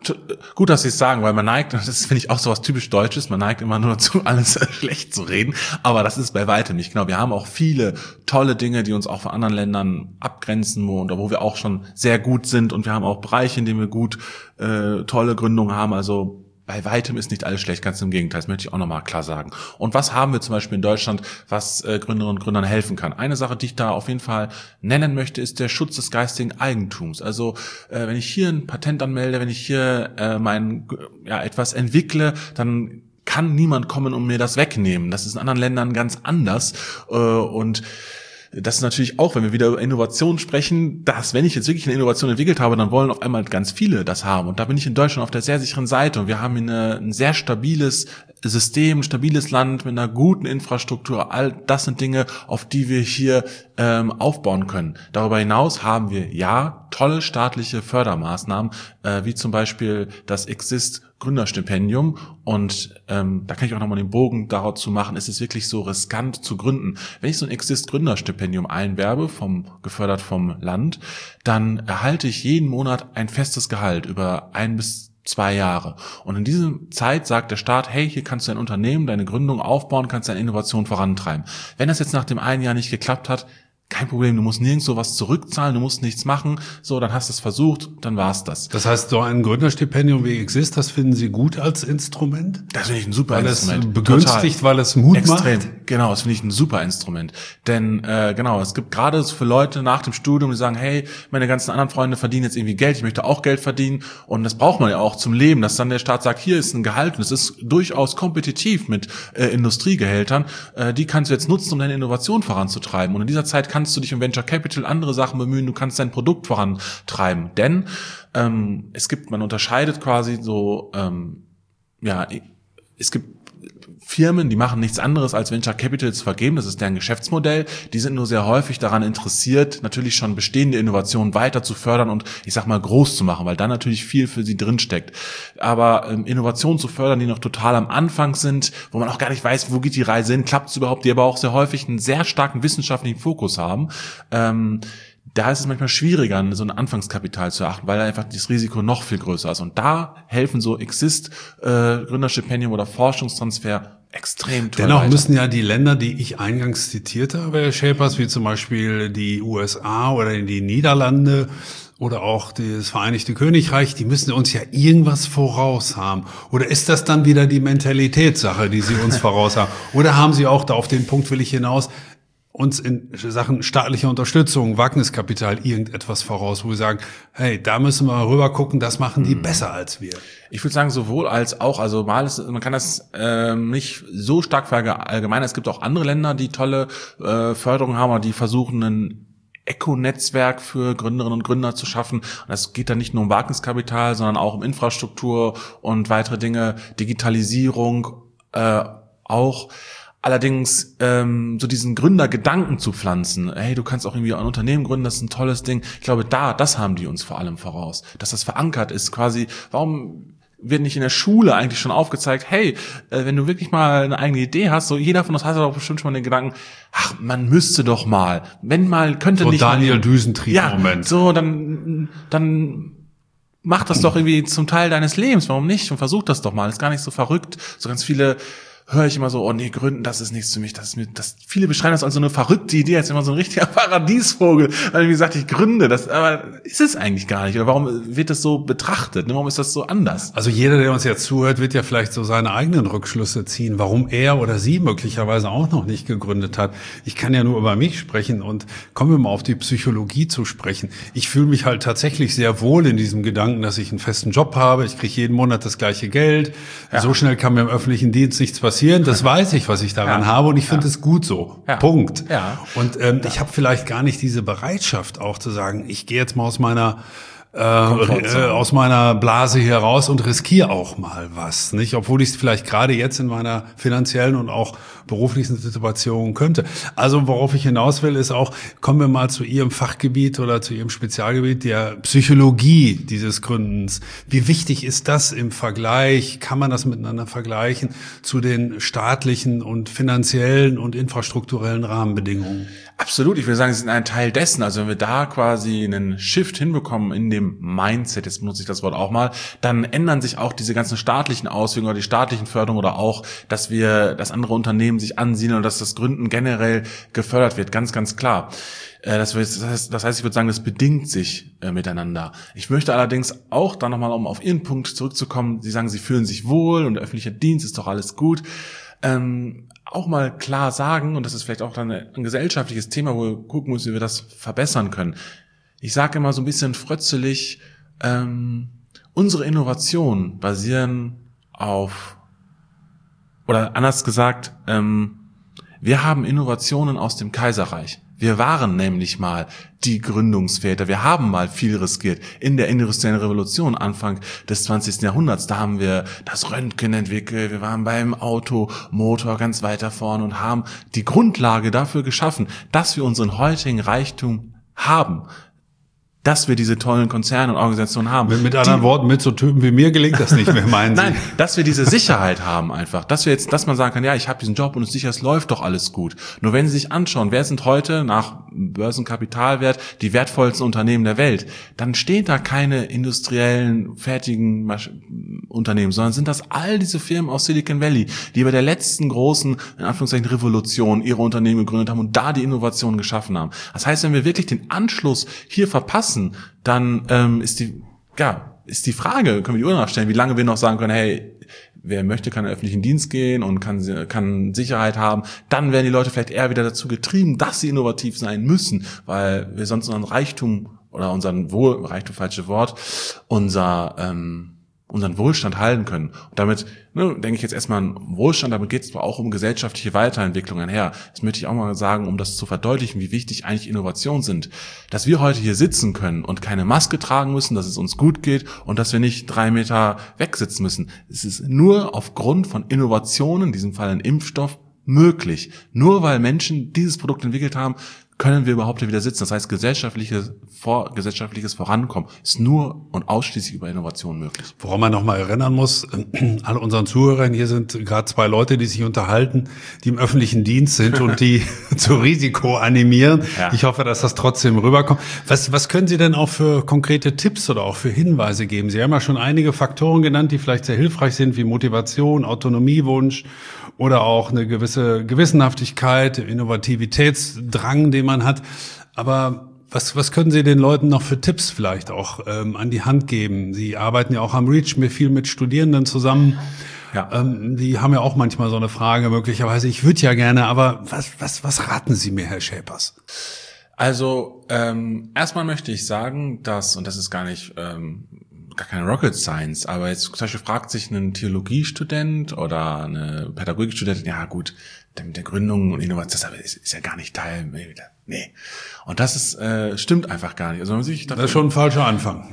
Gut, dass Sie es sagen, weil man neigt, das finde ich auch so was typisch Deutsches, man neigt immer nur dazu, alles schlecht zu reden, aber das ist bei weitem nicht genau. Wir haben auch viele tolle Dinge, die uns auch von anderen Ländern abgrenzen, wo, wo wir auch schon sehr gut sind, und wir haben auch Bereiche, in denen wir gut äh, tolle Gründungen haben, also bei weitem ist nicht alles schlecht, ganz im Gegenteil, das möchte ich auch nochmal klar sagen. Und was haben wir zum Beispiel in Deutschland, was äh, Gründerinnen und Gründern helfen kann? Eine Sache, die ich da auf jeden Fall nennen möchte, ist der Schutz des geistigen Eigentums. Also äh, wenn ich hier ein Patent anmelde, wenn ich hier äh, mein ja etwas entwickle, dann kann niemand kommen und mir das wegnehmen. Das ist in anderen Ländern ganz anders, äh, und das ist natürlich auch, wenn wir wieder über Innovation sprechen, dass, wenn ich jetzt wirklich eine Innovation entwickelt habe, dann wollen auf einmal ganz viele das haben. Und da bin ich in Deutschland auf der sehr sicheren Seite. Und wir haben eine, ein sehr stabiles System, ein stabiles Land mit einer guten Infrastruktur. All das sind Dinge, auf die wir hier ähm, aufbauen können. Darüber hinaus haben wir, ja, tolle staatliche Fördermaßnahmen, äh, wie zum Beispiel das Exist Gründerstipendium, und ähm, da kann ich auch nochmal den Bogen darauf zu machen, ist es wirklich so riskant zu gründen. Wenn ich so ein Exist Gründerstipendium einwerbe, vom gefördert vom Land, dann erhalte ich jeden Monat ein festes Gehalt über ein bis zwei Jahre. Und in dieser Zeit sagt der Staat, hey, hier kannst du dein Unternehmen, deine Gründung aufbauen, kannst deine Innovation vorantreiben. Wenn das jetzt nach dem einen Jahr nicht geklappt hat, kein Problem, du musst nirgendwo was zurückzahlen, du musst nichts machen, so, dann hast du es versucht, dann war's das. Das heißt, so ein Gründerstipendium wie Exist, das finden Sie gut als Instrument? Das finde ich ein super weil Instrument. Weil es begünstigt, Total. weil es Mut Extrem. macht? Genau, das finde ich ein super Instrument. Denn, äh, genau, es gibt gerade für Leute nach dem Studium, die sagen, hey, meine ganzen anderen Freunde verdienen jetzt irgendwie Geld, ich möchte auch Geld verdienen, und das braucht man ja auch zum Leben, dass dann der Staat sagt, hier ist ein Gehalt, und es ist durchaus kompetitiv mit äh, Industriegehältern, äh, die kannst du jetzt nutzen, um deine Innovation voranzutreiben, und in dieser Zeit kannst du dich um Venture Capital, andere Sachen bemühen, du kannst dein Produkt vorantreiben, denn ähm, es gibt, man unterscheidet quasi so, ähm, ja, es gibt Firmen, die machen nichts anderes als Venture Capital zu vergeben, das ist deren Geschäftsmodell, die sind nur sehr häufig daran interessiert, natürlich schon bestehende Innovationen weiter zu fördern und, ich sag mal, groß zu machen, weil da natürlich viel für sie drinsteckt. Aber ähm, Innovationen zu fördern, die noch total am Anfang sind, wo man auch gar nicht weiß, wo geht die Reise hin, klappt es überhaupt, die aber auch sehr häufig einen sehr starken wissenschaftlichen Fokus haben, ähm, da ist es manchmal schwieriger, so ein Anfangskapital zu achten, weil einfach das Risiko noch viel größer ist. Und da helfen so Exist, äh, Gründerstipendium oder Forschungstransfer extrem toll. Dennoch weiter. müssen ja die Länder, die ich eingangs zitiert habe, Herr Schäpers, wie zum Beispiel die U S A oder die Niederlande oder auch das Vereinigte Königreich, die müssen uns ja irgendwas voraus haben. Oder ist das dann wieder die Mentalitätssache, die sie uns voraus haben? Oder haben sie auch, da auf den Punkt will ich hinaus, uns in Sachen staatlicher Unterstützung, Wagniskapital, irgendetwas voraus, wo wir sagen, hey, da müssen wir rüber gucken, das machen die hm. besser als wir. Ich würde sagen, sowohl als auch, also mal ist, man kann das ähm, nicht so stark verallgemeinern. Es gibt auch andere Länder, die tolle äh, Förderung haben, oder die versuchen, ein Öko-Netzwerk für Gründerinnen und Gründer zu schaffen. Und das geht dann nicht nur um Wagniskapital, sondern auch um Infrastruktur und weitere Dinge, Digitalisierung äh, auch. Allerdings ähm, so diesen Gründergedanken zu pflanzen, hey, du kannst auch irgendwie ein Unternehmen gründen, das ist ein tolles Ding. Ich glaube, da, das haben die uns vor allem voraus, dass das verankert ist quasi. Warum wird nicht in der Schule eigentlich schon aufgezeigt, hey, äh, wenn du wirklich mal eine eigene Idee hast, so jeder von uns hat doch bestimmt schon mal den Gedanken, ach, man müsste doch mal, wenn mal, könnte so nicht Daniel mal, Düsentrieb-Moment. Ja, so, dann, dann mach das doch irgendwie zum Teil deines Lebens, warum nicht? Und versuch das doch mal, ist gar nicht so verrückt. So ganz viele höre ich immer so, oh nee, Gründen, das ist nichts für mich, das ist mir, das, viele beschreiben das als so eine verrückte Idee, als immer so ein richtiger Paradiesvogel, weil wie gesagt, ich gründe, das, aber ist es eigentlich gar nicht, oder warum wird das so betrachtet, warum ist das so anders? Also jeder, der uns jetzt zuhört, wird ja vielleicht so seine eigenen Rückschlüsse ziehen, warum er oder sie möglicherweise auch noch nicht gegründet hat. Ich kann ja nur über mich sprechen, und kommen wir mal auf die Psychologie zu sprechen. Ich fühle mich halt tatsächlich sehr wohl in diesem Gedanken, dass ich einen festen Job habe, ich kriege jeden Monat das gleiche Geld, ja. So schnell kann mir im öffentlichen Dienst nichts passieren. Das weiß ich, was ich daran ja. habe, und ich finde es ja. gut so. Ja. Punkt. Ja. Und ähm, ja. ich habe vielleicht gar nicht diese Bereitschaft auch zu sagen, ich gehe jetzt mal aus meiner äh, aus meiner Blase hier raus und riskiere auch mal was, nicht? Obwohl ich es vielleicht gerade jetzt in meiner finanziellen und auch beruflichen Situation könnte. Also worauf ich hinaus will, ist auch, kommen wir mal zu Ihrem Fachgebiet oder zu Ihrem Spezialgebiet der Psychologie dieses Gründens. Wie wichtig ist das im Vergleich? Kann man das miteinander vergleichen zu den staatlichen und finanziellen und infrastrukturellen Rahmenbedingungen? Absolut, ich würde sagen, sie sind ein Teil dessen. Also wenn wir da quasi einen Shift hinbekommen in dem Mindset, jetzt benutze ich das Wort auch mal, dann ändern sich auch diese ganzen staatlichen Auswirkungen oder die staatlichen Förderungen oder auch, dass wir, dass andere Unternehmen sich ansiedeln und dass das Gründen generell gefördert wird, ganz, ganz klar. Das heißt, das heißt, ich würde sagen, das bedingt sich äh, miteinander. Ich möchte allerdings auch da nochmal, um auf Ihren Punkt zurückzukommen, Sie sagen, Sie fühlen sich wohl und der öffentliche Dienst ist doch alles gut. Ähm, auch mal klar sagen, und das ist vielleicht auch dann ein gesellschaftliches Thema, wo wir gucken müssen, wie wir das verbessern können. Ich sage immer so ein bisschen frötzelig, ähm, unsere Innovationen basieren auf, oder anders gesagt, ähm, wir haben Innovationen aus dem Kaiserreich. Wir waren nämlich mal die Gründungsväter. Wir haben mal viel riskiert. In der industriellen Revolution Anfang des zwanzigsten Jahrhunderts, da haben wir das Röntgen entwickelt. Wir waren beim Automotor ganz weiter vorne und haben die Grundlage dafür geschaffen, dass wir unseren heutigen Reichtum haben. Dass wir diese tollen Konzerne und Organisationen haben. Mit, mit anderen die, Worten, mit so Typen wie mir gelingt das nicht mehr, meinen Sie? Nein, dass wir diese Sicherheit haben einfach. Dass wir jetzt, dass man sagen kann, ja, ich habe diesen Job und es ist sicher, es läuft doch alles gut. Nur wenn Sie sich anschauen, wer sind heute nach Börsenkapitalwert die wertvollsten Unternehmen der Welt, dann stehen da keine industriellen, fertigen Masch- Unternehmen, sondern sind das all diese Firmen aus Silicon Valley, die bei der letzten großen, in Anführungszeichen, Revolution ihre Unternehmen gegründet haben und da die Innovationen geschaffen haben. Das heißt, wenn wir wirklich den Anschluss hier verpassen, dann ähm, ist die ja ist die Frage, können wir die Uhr nachstellen, wie lange wir noch sagen können, hey, wer möchte, kann in den öffentlichen Dienst gehen und kann kann Sicherheit haben. Dann werden die Leute vielleicht eher wieder dazu getrieben, dass sie innovativ sein müssen, weil wir sonst unseren Reichtum oder unseren Wohl, Reichtum, falsche Wort, unser ähm, unseren Wohlstand halten können. Und damit ne, denke ich jetzt erstmal an Wohlstand, damit geht es aber auch um gesellschaftliche Weiterentwicklung einher. Das möchte ich auch mal sagen, um das zu verdeutlichen, wie wichtig eigentlich Innovationen sind. Dass wir heute hier sitzen können und keine Maske tragen müssen, dass es uns gut geht und dass wir nicht drei Meter wegsitzen müssen. Es ist nur aufgrund von Innovationen, in diesem Fall ein Impfstoff, möglich. Nur weil Menschen dieses Produkt entwickelt haben, können wir überhaupt hier wieder sitzen. Das heißt, gesellschaftliches, vor, gesellschaftliches Vorankommen ist nur und ausschließlich über Innovation möglich. Woran man nochmal erinnern muss, alle unseren Zuhörern, hier sind gerade zwei Leute, die sich unterhalten, die im öffentlichen Dienst sind und die zu Risiko animieren. Ja. Ich hoffe, dass das trotzdem rüberkommt. Was, was können Sie denn auch für konkrete Tipps oder auch für Hinweise geben? Sie haben ja schon einige Faktoren genannt, die vielleicht sehr hilfreich sind, wie Motivation, Autonomiewunsch oder auch eine gewisse Gewissenhaftigkeit, Innovativitätsdrang, den man hat. Aber was, was können Sie den Leuten noch für Tipps vielleicht auch ähm, an die Hand geben? Sie arbeiten ja auch am REACH mir viel mit Studierenden zusammen. Ja. Ähm, die haben ja auch manchmal so eine Frage möglicherweise. Ich würde ja gerne, aber was, was, was raten Sie mir, Herr Schäpers? Also ähm, erstmal möchte ich sagen, dass, und das ist gar nicht ähm, gar keine Rocket Science, aber jetzt zum Beispiel fragt sich ein Theologiestudent oder eine Pädagogikstudentin, ja gut, mit der Gründung und Innovation, das ist, ist ja gar nicht Teil, nee. Und das ist, äh, stimmt einfach gar nicht. Also wenn man sich das ist schon ein falscher Anfang.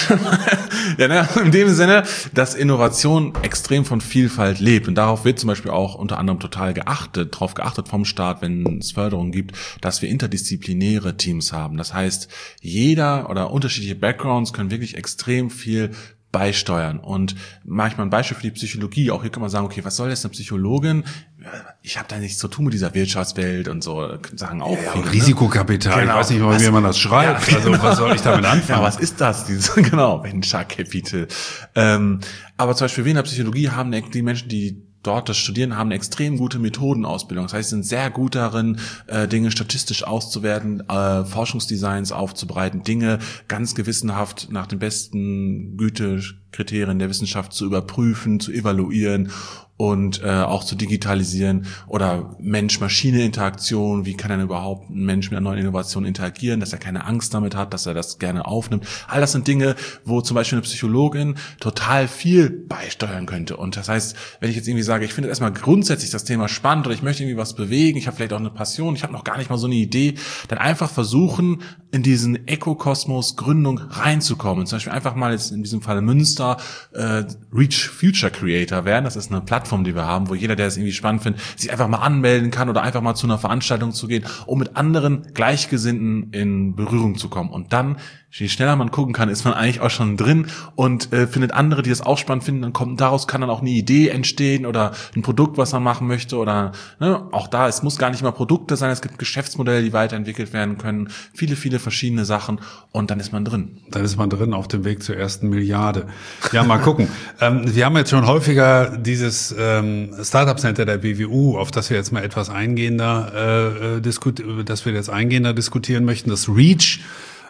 Ja, ne, in dem Sinne, dass Innovation extrem von Vielfalt lebt und darauf wird zum Beispiel auch unter anderem total geachtet, drauf geachtet vom Staat, wenn es Förderung gibt, dass wir interdisziplinäre Teams haben. Das heißt, jeder oder unterschiedliche Backgrounds können wirklich extrem viel beisteuern. Und manchmal ein Beispiel für die Psychologie, auch hier kann man sagen, okay, was soll jetzt eine Psychologin? Ich habe da nichts zu tun mit dieser Wirtschaftswelt und so, sagen auch ja, viele, Risikokapital, ne? Genau. Ich weiß nicht mal, wie man das schreibt, ja, genau. Also was soll ich damit anfangen? Ja, was ist das? Dieses, genau, Venture Capital. Ähm, aber zum Beispiel wir in der Psychologie haben die Menschen, die dort das Studieren, haben eine extrem gute Methodenausbildung. Das heißt, sie sind sehr gut darin, äh, Dinge statistisch auszuwerten, äh, Forschungsdesigns aufzubereiten, Dinge ganz gewissenhaft nach den besten Gütekriterien der Wissenschaft zu überprüfen, zu evaluieren und äh, auch zu digitalisieren oder Mensch-Maschine-Interaktion, wie kann denn überhaupt ein Mensch mit einer neuen Innovation interagieren, dass er keine Angst damit hat, dass er das gerne aufnimmt. All das sind Dinge, wo zum Beispiel eine Psychologin total viel beisteuern könnte. Und das heißt, wenn ich jetzt irgendwie sage, ich finde erstmal grundsätzlich das Thema spannend oder ich möchte irgendwie was bewegen, ich habe vielleicht auch eine Passion, ich habe noch gar nicht mal so eine Idee, dann einfach versuchen, in diesen Ökokosmos Gründung reinzukommen. Zum Beispiel einfach mal jetzt in diesem Fall Münster äh, Reach Future Creator werden. Das ist eine Plattform, die wir haben, wo jeder, der es irgendwie spannend findet, sich einfach mal anmelden kann oder einfach mal zu einer Veranstaltung zu gehen, um mit anderen Gleichgesinnten in Berührung zu kommen. Und dann, je schneller man gucken kann, ist man eigentlich auch schon drin und äh, findet andere, die das auch spannend finden. Dann kommt daraus kann dann auch eine Idee entstehen oder ein Produkt, was man machen möchte oder ne, auch da, es muss gar nicht immer Produkte sein, es gibt Geschäftsmodelle, die weiterentwickelt werden können, viele, viele verschiedene Sachen und dann ist man drin. Dann ist man drin auf dem Weg zur ersten Milliarde. Ja, mal gucken. ähm, wir haben jetzt schon häufiger dieses ähm, Startup Center der B W U, auf das wir jetzt mal etwas eingehender äh, diskutieren, dass wir jetzt eingehender diskutieren möchten, das Reach.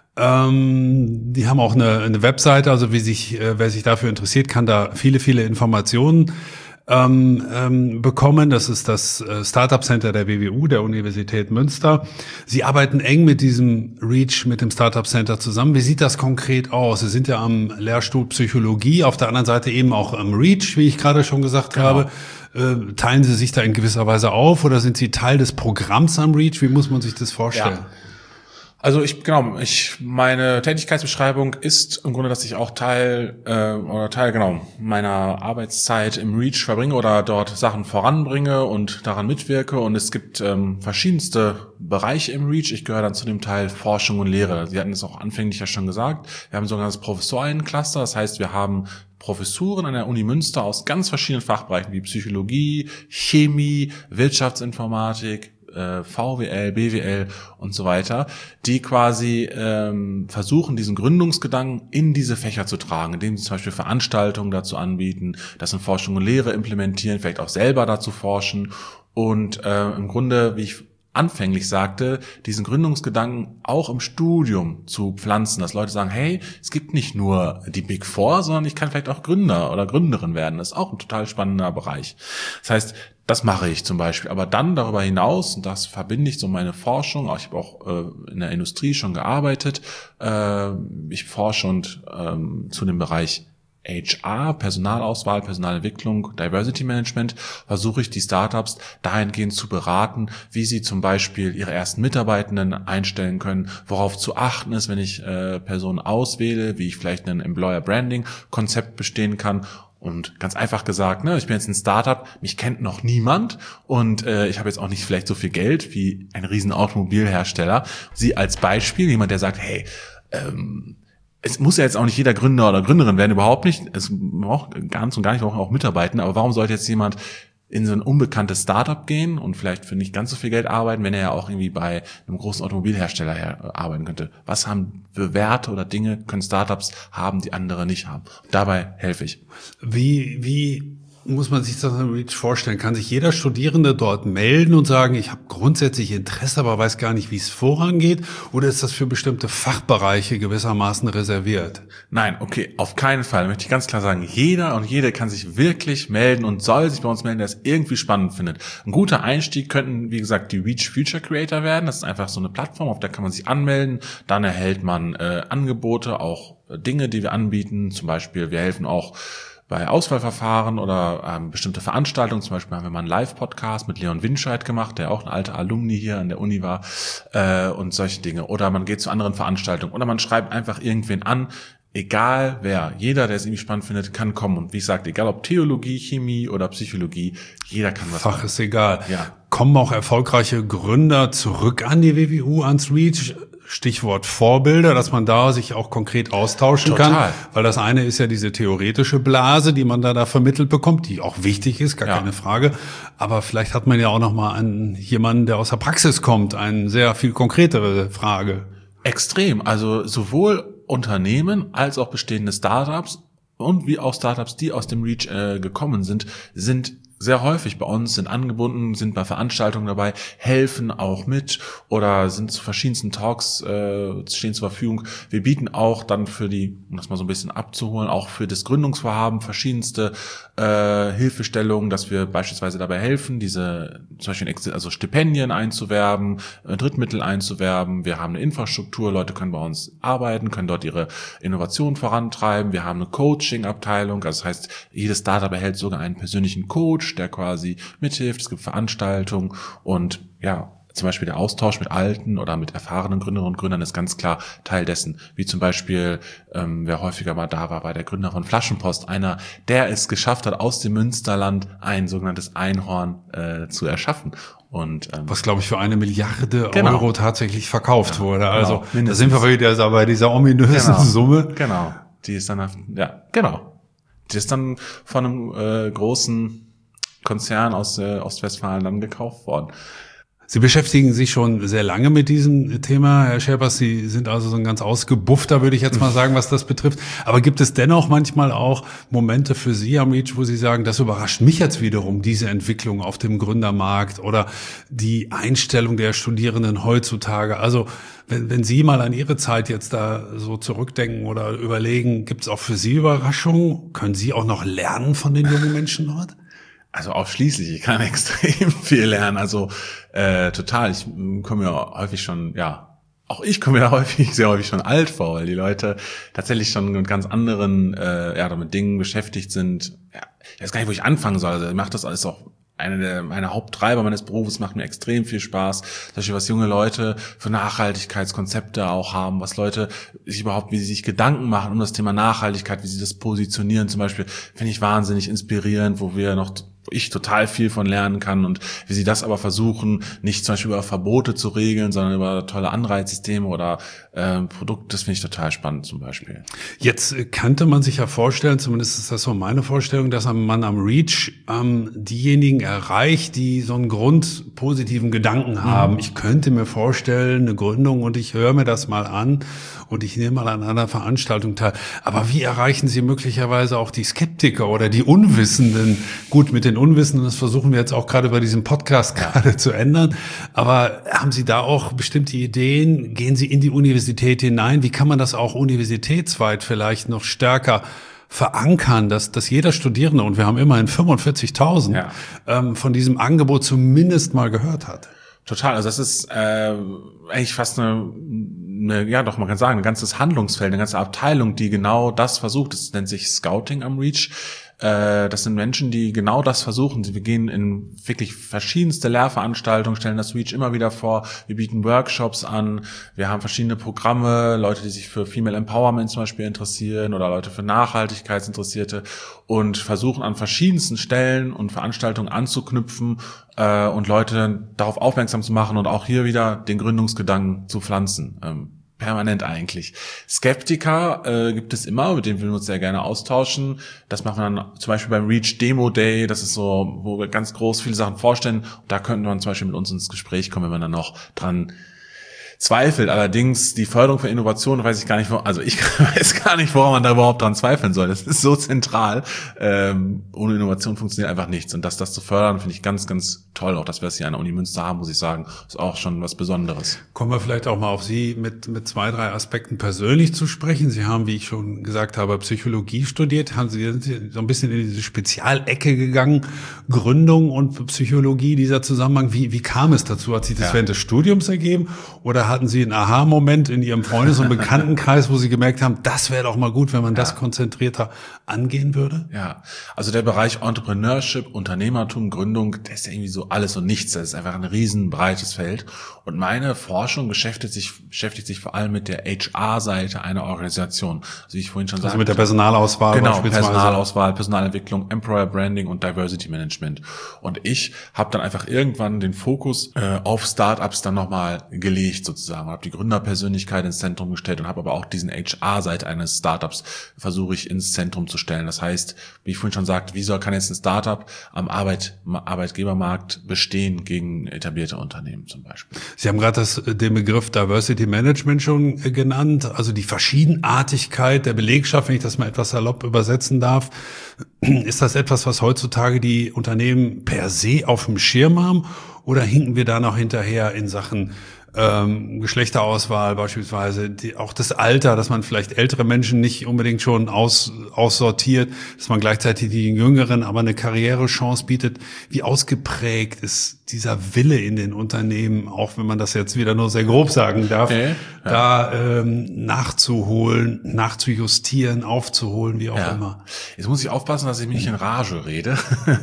Ähm, die haben auch eine, eine Webseite, also wie sich, äh, wer sich dafür interessiert, kann da viele, viele Informationen ähm, ähm, bekommen. Das ist das äh, Startup Center der B W U, der Universität Münster. Sie arbeiten eng mit diesem Reach, mit dem Startup Center zusammen. Wie sieht das konkret aus? Sie sind ja am Lehrstuhl Psychologie, auf der anderen Seite eben auch am Reach, wie ich gerade schon gesagt genau. habe. Äh, teilen Sie sich da in gewisser Weise auf oder sind Sie Teil des Programms am Reach? Wie muss man sich das vorstellen? Ja. Also ich genau, ich meine Tätigkeitsbeschreibung ist im Grunde, dass ich auch Teil äh, oder Teil genau meiner Arbeitszeit im Reach verbringe oder dort Sachen voranbringe und daran mitwirke. Und es gibt ähm, verschiedenste Bereiche im Reach. Ich gehöre dann zu dem Teil Forschung und Lehre. Sie hatten es auch anfänglich ja schon gesagt. Wir haben sogar das Professorencluster. Das heißt, wir haben Professuren an der Uni Münster aus ganz verschiedenen Fachbereichen wie Psychologie, Chemie, Wirtschaftsinformatik, V W L, B W L und so weiter, die quasi ähm, versuchen, diesen Gründungsgedanken in diese Fächer zu tragen, indem sie zum Beispiel Veranstaltungen dazu anbieten, das in Forschung und Lehre implementieren, vielleicht auch selber dazu forschen und äh, im Grunde, wie ich anfänglich sagte, diesen Gründungsgedanken auch im Studium zu pflanzen, dass Leute sagen, hey, es gibt nicht nur die Big Four, sondern ich kann vielleicht auch Gründer oder Gründerin werden. Das ist auch ein total spannender Bereich. Das heißt, das mache ich zum Beispiel. Aber dann darüber hinaus, und das verbinde ich so meine Forschung, auch ich habe auch äh, in der Industrie schon gearbeitet, äh, ich forsche und ähm, zu dem Bereich H R, Personalauswahl, Personalentwicklung, Diversity Management, versuche ich die Startups dahingehend zu beraten, wie sie zum Beispiel ihre ersten Mitarbeitenden einstellen können, worauf zu achten ist, wenn ich äh, Personen auswähle, wie ich vielleicht ein Employer Branding Konzept bestehen kann. Und ganz einfach gesagt, ne, ich bin jetzt ein Startup, mich kennt noch niemand und äh, ich habe jetzt auch nicht vielleicht so viel Geld wie ein riesen Automobilhersteller. Sie als Beispiel, jemand, der sagt, hey, ähm, es muss ja jetzt auch nicht jeder Gründer oder Gründerin werden, überhaupt nicht. Es braucht ganz und gar nicht auch mitarbeiten. Aber warum sollte jetzt jemand in so ein unbekanntes Startup gehen und vielleicht für nicht ganz so viel Geld arbeiten, wenn er ja auch irgendwie bei einem großen Automobilhersteller her arbeiten könnte? Was haben für Werte oder Dinge können Startups haben, die andere nicht haben? Und dabei helfe ich. Wie, wie muss man sich das im Reach vorstellen? Kann sich jeder Studierende dort melden und sagen, ich habe grundsätzlich Interesse, aber weiß gar nicht, wie es vorangeht? Oder ist das für bestimmte Fachbereiche gewissermaßen reserviert? Nein, okay, auf keinen Fall. Möchte ich ganz klar sagen, jeder und jede kann sich wirklich melden und soll sich bei uns melden, der es irgendwie spannend findet. Ein guter Einstieg könnten, wie gesagt, die Reach Future Creator werden. Das ist einfach so eine Plattform, auf der kann man sich anmelden. Dann erhält man äh, Angebote, auch äh, Dinge, die wir anbieten. Zum Beispiel, wir helfen auch bei Auswahlverfahren oder ähm, bestimmte Veranstaltungen. Zum Beispiel haben wir mal einen Live-Podcast mit Leon Winscheid gemacht, der auch ein alter Alumni hier an der Uni war äh, und solche Dinge. Oder man geht zu anderen Veranstaltungen oder man schreibt einfach irgendwen an. Egal wer, jeder, der es irgendwie spannend findet, kann kommen. Und wie ich sagte, egal ob Theologie, Chemie oder Psychologie, jeder kann was Fach machen. ist egal. Ja. Kommen auch erfolgreiche Gründer zurück an die W W U, ans Reach? Stichwort Vorbilder, dass man da sich auch konkret austauschen Total. kann. Weil das eine ist ja diese theoretische Blase, die man da, da vermittelt bekommt, die auch wichtig ist, gar ja. keine Frage. Aber vielleicht hat man ja auch noch mal einen, jemanden, der aus der Praxis kommt, eine sehr viel konkretere Frage. Extrem. Also sowohl Unternehmen als auch bestehende Startups und wie auch Startups, die aus dem Reach äh, gekommen sind, sind sehr häufig bei uns, sind angebunden, sind bei Veranstaltungen dabei, helfen auch mit oder sind zu verschiedensten Talks, äh, stehen zur Verfügung. Wir bieten auch dann für die, um das mal so ein bisschen abzuholen, auch für das Gründungsvorhaben verschiedenste äh, Hilfestellungen, dass wir beispielsweise dabei helfen, diese zum Beispiel also Stipendien einzuwerben, äh, Drittmittel einzuwerben. Wir haben eine Infrastruktur, Leute können bei uns arbeiten, können dort ihre Innovation vorantreiben. Wir haben eine Coaching-Abteilung, also das heißt, jedes Startup erhält sogar einen persönlichen Coach, der quasi mithilft. Es gibt Veranstaltungen und ja, zum Beispiel der Austausch mit alten oder mit erfahrenen Gründerinnen und Gründern ist ganz klar Teil dessen. Wie zum Beispiel, ähm, wer häufiger mal da war, war der Gründer von Flaschenpost, einer, der es geschafft hat, aus dem Münsterland ein sogenanntes Einhorn äh, zu erschaffen. Und ähm, was, glaube ich, für eine Milliarde genau. Euro tatsächlich verkauft ja, wurde. Also genau, da sind wir wieder bei dieser ominösen genau, Summe. Genau, die ist dann, ja, genau. Die ist dann von einem äh, großen Konzern aus äh, Ostwestfalen dann gekauft worden. Sie beschäftigen sich schon sehr lange mit diesem Thema, Herr Scherbers. Sie sind also so ein ganz ausgebuffter, würde ich jetzt mal sagen, was das betrifft. Aber gibt es dennoch manchmal auch Momente für Sie am Reach, wo Sie sagen, das überrascht mich jetzt wiederum, diese Entwicklung auf dem Gründermarkt oder die Einstellung der Studierenden heutzutage? Also wenn, wenn Sie mal an Ihre Zeit jetzt da so zurückdenken oder überlegen, gibt es auch für Sie Überraschungen? Können Sie auch noch lernen von den jungen Menschen dort? Also ausschließlich, ich kann extrem viel lernen, also äh, total, ich komme ja häufig schon, ja, auch ich komme ja häufig, sehr häufig schon alt vor, weil die Leute tatsächlich schon mit ganz anderen, äh, ja, mit Dingen beschäftigt sind, ja, ich weiß gar nicht, wo ich anfangen soll, also ich mache das alles auch, eine der meiner Haupttreiber meines Berufes, macht mir extrem viel Spaß, zum Beispiel was junge Leute für Nachhaltigkeitskonzepte auch haben, was Leute sich überhaupt, wie sie sich Gedanken machen um das Thema Nachhaltigkeit, wie sie das positionieren, zum Beispiel, finde ich wahnsinnig inspirierend, wo wir noch wo ich total viel von lernen kann und wie sie das aber versuchen, nicht zum Beispiel über Verbote zu regeln, sondern über tolle Anreizsysteme oder äh, Produkte, das finde ich total spannend zum Beispiel. Jetzt könnte man sich ja vorstellen, zumindest ist das so meine Vorstellung, dass man am Reach ähm, diejenigen erreicht, die so einen grundpositiven Gedanken haben. Mhm. Ich könnte mir vorstellen, eine Gründung und ich höre mir das mal an und ich nehme mal an einer Veranstaltung teil. Aber wie erreichen Sie möglicherweise auch die Skeptiker oder die Unwissenden? Gut, mit den Unwissenden, das versuchen wir jetzt auch gerade bei diesem Podcast gerade zu ändern. Aber haben Sie da auch bestimmte Ideen? Gehen Sie in die Universität hinein? Wie kann man das auch universitätsweit vielleicht noch stärker verankern, dass, dass jeder Studierende, und wir haben immerhin fünfundvierzigtausend, ja. ähm, von diesem Angebot zumindest mal gehört hat? Total, also das ist äh, eigentlich fast eine, eine, ja doch, man kann sagen, ein ganzes Handlungsfeld, eine ganze Abteilung, die genau das versucht. Das nennt sich Scouting am Reach. Äh, das sind Menschen, die genau das versuchen. Wir gehen in wirklich verschiedenste Lehrveranstaltungen, stellen das Reach immer wieder vor. Wir bieten Workshops an. Wir haben verschiedene Programme, Leute, die sich für Female Empowerment zum Beispiel interessieren oder Leute für Nachhaltigkeitsinteressierte und versuchen an verschiedensten Stellen und Veranstaltungen anzuknüpfen äh, und Leute darauf aufmerksam zu machen und auch hier wieder den Gründungsgedanken zu pflanzen. Ähm, Permanent eigentlich. Skeptiker äh, gibt es immer, mit denen wir uns sehr gerne austauschen. Das machen wir dann zum Beispiel beim Reach Demo Day. Das ist so, wo wir ganz groß viele Sachen vorstellen. Und da könnte man zum Beispiel mit uns ins Gespräch kommen, wenn man dann noch dran zweifelt. Allerdings die Förderung von Innovation weiß ich gar nicht, wo, also ich weiß gar nicht, woran man da überhaupt dran zweifeln soll. Das ist so zentral. Ähm, ohne Innovation funktioniert einfach nichts. Und das, das zu fördern, finde ich ganz, ganz toll. Auch, dass wir es hier an der Uni Münster haben, muss ich sagen, ist auch schon was Besonderes. Kommen wir vielleicht auch mal auf Sie mit, mit zwei, drei Aspekten persönlich zu sprechen. Sie haben, wie ich schon gesagt habe, Psychologie studiert. Haben Sie, sind Sie so ein bisschen in diese Spezialecke gegangen? Gründung und Psychologie, dieser Zusammenhang. Wie, wie kam es dazu? Hat sich das ja. während des Studiums ergeben? Oder hatten Sie einen Aha-Moment in Ihrem Freundes- und Bekanntenkreis, wo Sie gemerkt haben, das wäre doch mal gut, wenn man ja. das konzentrierter angehen würde? Ja, also der Bereich Entrepreneurship, Unternehmertum, Gründung, der ist ja irgendwie so alles und nichts. Das ist einfach ein riesen breites Feld. Und meine Forschung beschäftigt sich, beschäftigt sich vor allem mit der H R-Seite einer Organisation. Also wie ich vorhin schon sagte. Also mit der Personalauswahl genau, beispielsweise. Personalauswahl, Personalentwicklung, Employer Branding und Diversity Management. Und ich habe dann einfach irgendwann den Fokus äh, auf Startups dann nochmal gelegt sozusagen. sozusagen, habe die Gründerpersönlichkeit ins Zentrum gestellt und habe aber auch diesen H R-Seite eines Startups versuche ich ins Zentrum zu stellen. Das heißt, wie ich vorhin schon sagte, wie soll kann jetzt ein Startup am Arbeit, Arbeitgebermarkt bestehen gegen etablierte Unternehmen zum Beispiel? Sie haben gerade das, den Begriff Diversity Management schon genannt, also die Verschiedenartigkeit der Belegschaft, wenn ich das mal etwas salopp übersetzen darf. Ist das etwas, was heutzutage die Unternehmen per se auf dem Schirm haben, oder hinken wir da noch hinterher in Sachen ähm, Geschlechterauswahl beispielsweise, die, auch das Alter, dass man vielleicht ältere Menschen nicht unbedingt schon aus, aussortiert, dass man gleichzeitig den Jüngeren aber eine Karrierechance bietet. Wie ausgeprägt ist dieser Wille in den Unternehmen, auch wenn man das jetzt wieder nur sehr grob sagen darf, okay, ja. da ähm, nachzuholen, nachzujustieren, aufzuholen, wie auch ja. immer. Jetzt muss ich aufpassen, dass ich mich nicht in Rage rede,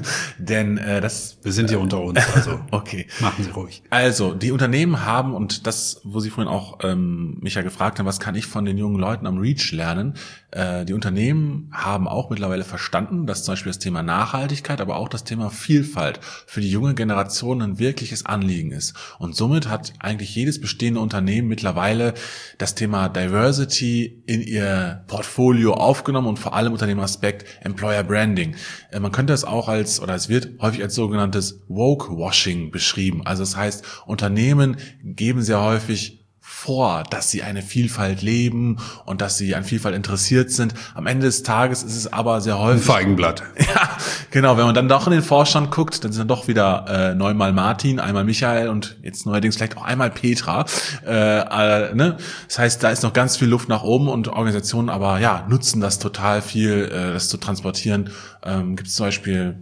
denn äh, das... Wir sind hier äh, unter uns, also okay. Machen Sie ruhig. Also, die Unternehmen haben, und das, wo Sie vorhin auch ähm, mich ja gefragt haben, was kann ich von den jungen Leuten am Reach lernen, äh, die Unternehmen haben auch mittlerweile verstanden, dass zum Beispiel das Thema Nachhaltigkeit, aber auch das Thema Vielfalt für die junge Generation ein wirkliches Anliegen ist. Und somit hat eigentlich jedes bestehende Unternehmen mittlerweile das Thema Diversity in ihr Portfolio aufgenommen und vor allem unter dem Aspekt Employer Branding. Äh, man könnte es auch als, oder es wird häufig als sogenanntes Woke-Washing beschrieben. Also das heißt, Unternehmen geben sehr häufig vor, dass sie eine Vielfalt leben und dass sie an Vielfalt interessiert sind. Am Ende des Tages ist es aber sehr häufig... Ein Feigenblatt. Ja, genau. Wenn man dann doch in den Vorstand guckt, dann sind dann doch wieder äh, neunmal Martin, einmal Michael und jetzt neuerdings vielleicht auch einmal Petra. Äh, äh, ne? Das heißt, da ist noch ganz viel Luft nach oben und Organisationen aber ja nutzen das total viel, äh, das zu transportieren. Ähm, gibt es zum Beispiel...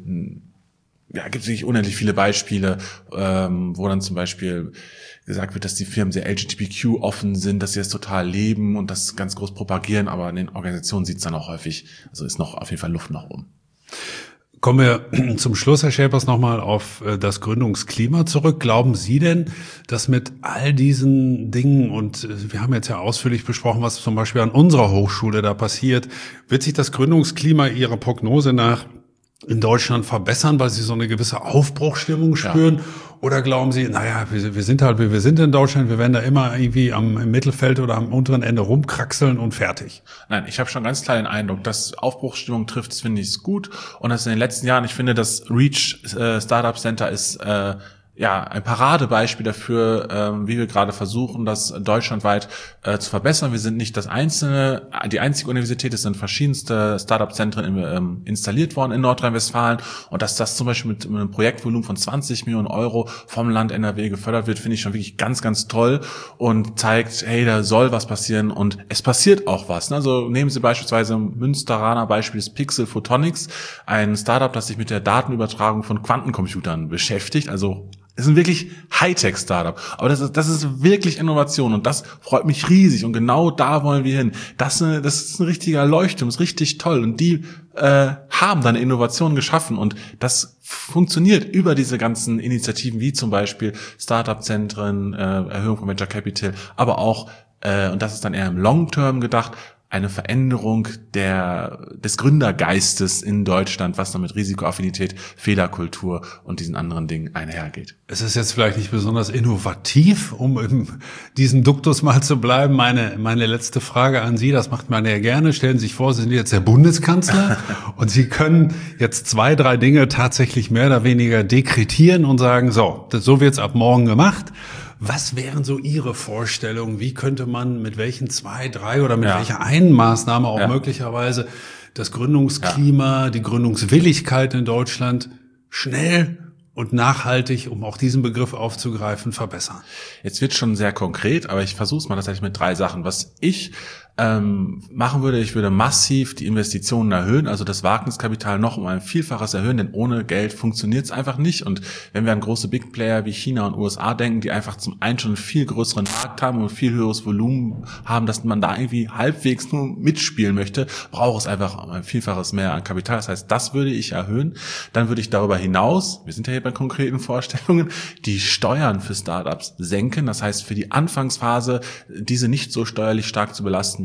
Ja, gibt es wirklich unendlich viele Beispiele, ähm, wo dann zum Beispiel gesagt wird, dass die Firmen sehr L G B T Q offen sind, dass sie das total leben und das ganz groß propagieren, aber in den Organisationen sieht es dann auch häufig, also ist noch auf jeden Fall Luft nach oben. Kommen wir zum Schluss, Herr Schäpers, nochmal auf das Gründungsklima zurück. Glauben Sie denn, dass mit all diesen Dingen, und wir haben jetzt ja ausführlich besprochen, was zum Beispiel an unserer Hochschule da passiert, wird sich das Gründungsklima Ihrer Prognose nach in Deutschland verbessern, weil Sie so eine gewisse Aufbruchsstimmung spüren? Ja. Oder glauben Sie, naja, wir, wir sind halt, wie wir sind in Deutschland, wir werden da immer irgendwie am im Mittelfeld oder am unteren Ende rumkraxeln und fertig? Nein, ich habe schon ganz klar den Eindruck, dass Aufbruchsstimmung trifft, das finde ich gut. Und das in den letzten Jahren, ich finde, das Reach äh, Startup Center ist äh, ja ein Paradebeispiel dafür, ähm, wie wir gerade versuchen, das deutschlandweit äh, zu verbessern. Wir sind nicht das einzelne, die einzige Universität, es sind verschiedenste Startup-Zentren ähm, installiert worden in Nordrhein-Westfalen, und dass das zum Beispiel mit, mit einem Projektvolumen von zwanzig Millionen Euro vom Land N R W gefördert wird, finde ich schon wirklich ganz, ganz toll und zeigt, hey, da soll was passieren und es passiert auch was. Also nehmen Sie beispielsweise ein Münsteraner Beispiel des Pixel Photonics, ein Startup, das sich mit der Datenübertragung von Quantencomputern beschäftigt, also es ist ein wirklich Hightech-Startup, aber das ist, das ist wirklich Innovation und das freut mich riesig und genau da wollen wir hin. Das, das ist ein richtiger Leuchtturm, ist richtig toll und die äh, haben dann Innovationen geschaffen und das funktioniert über diese ganzen Initiativen wie zum Beispiel Startup-Zentren, äh, Erhöhung von Venture Capital, aber auch, äh, und das ist dann eher im Long-Term gedacht, eine Veränderung der, des Gründergeistes in Deutschland, was dann mit Risikoaffinität, Fehlerkultur und diesen anderen Dingen einhergeht. Es ist jetzt vielleicht nicht besonders innovativ, um in diesem Duktus mal zu bleiben. Meine, meine letzte Frage an Sie, das macht man ja gerne. Stellen Sie sich vor, Sie sind jetzt der Bundeskanzler und Sie können jetzt zwei, drei Dinge tatsächlich mehr oder weniger dekretieren und sagen, so, das, so wird's ab morgen gemacht. Was wären so Ihre Vorstellungen? Wie könnte man mit welchen zwei, drei oder mit ja. welcher einen Maßnahme auch ja. möglicherweise das Gründungsklima, ja. die Gründungswilligkeit in Deutschland schnell und nachhaltig, um auch diesen Begriff aufzugreifen, verbessern? Jetzt wird schon sehr konkret, aber ich versuche es mal tatsächlich mit drei Sachen. Was ich ähm, machen würde, ich würde massiv die Investitionen erhöhen, also das Wagniskapital noch um ein Vielfaches erhöhen, denn ohne Geld funktioniert es einfach nicht. Und wenn wir an große Big Player wie China und U S A denken, die einfach zum einen schon einen viel größeren Markt haben und viel höheres Volumen haben, dass man da irgendwie halbwegs nur mitspielen möchte, braucht es einfach ein Vielfaches mehr an Kapital. Das heißt, das würde ich erhöhen. Dann würde ich darüber hinaus, wir sind ja hier bei konkreten Vorstellungen, die Steuern für Startups senken. Das heißt, für die Anfangsphase diese nicht so steuerlich stark zu belasten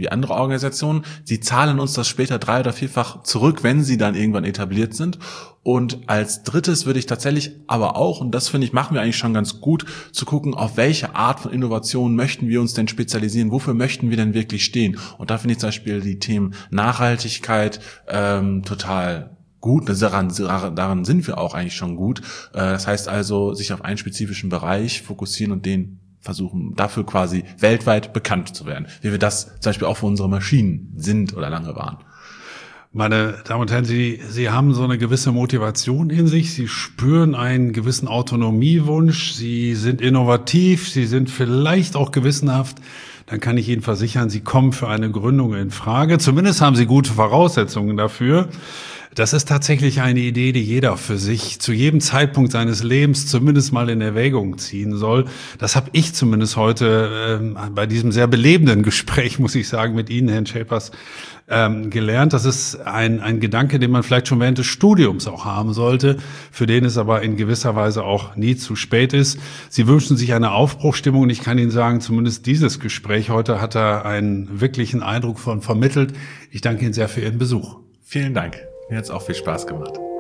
wie andere Organisationen. Sie zahlen uns das später drei- oder vierfach zurück, wenn sie dann irgendwann etabliert sind. Und als drittes würde ich tatsächlich aber auch, und das finde ich, machen wir eigentlich schon ganz gut, zu gucken, auf welche Art von Innovation möchten wir uns denn spezialisieren, wofür möchten wir denn wirklich stehen. Und da finde ich zum Beispiel die Themen Nachhaltigkeit ähm, total gut. Daran, daran sind wir auch eigentlich schon gut. Das heißt also, sich auf einen spezifischen Bereich fokussieren und den versuchen, dafür quasi weltweit bekannt zu werden. Wie wir das zum Beispiel auch für unsere Maschinen sind oder lange waren. Meine Damen und Herren, Sie, Sie haben so eine gewisse Motivation in sich. Sie spüren einen gewissen Autonomiewunsch. Sie sind innovativ. Sie sind vielleicht auch gewissenhaft. Dann kann ich Ihnen versichern, Sie kommen für eine Gründung in Frage. Zumindest haben Sie gute Voraussetzungen dafür. Das ist tatsächlich eine Idee, die jeder für sich zu jedem Zeitpunkt seines Lebens zumindest mal in Erwägung ziehen soll. Das habe ich zumindest heute äh, bei diesem sehr belebenden Gespräch, muss ich sagen, mit Ihnen, Herrn Schepers, ähm, gelernt. Das ist ein, ein Gedanke, den man vielleicht schon während des Studiums auch haben sollte, für den es aber in gewisser Weise auch nie zu spät ist. Sie wünschen sich eine Aufbruchstimmung und ich kann Ihnen sagen, zumindest dieses Gespräch heute hat da einen wirklichen Eindruck von vermittelt. Ich danke Ihnen sehr für Ihren Besuch. Vielen Dank. Mir hat es auch viel Spaß gemacht.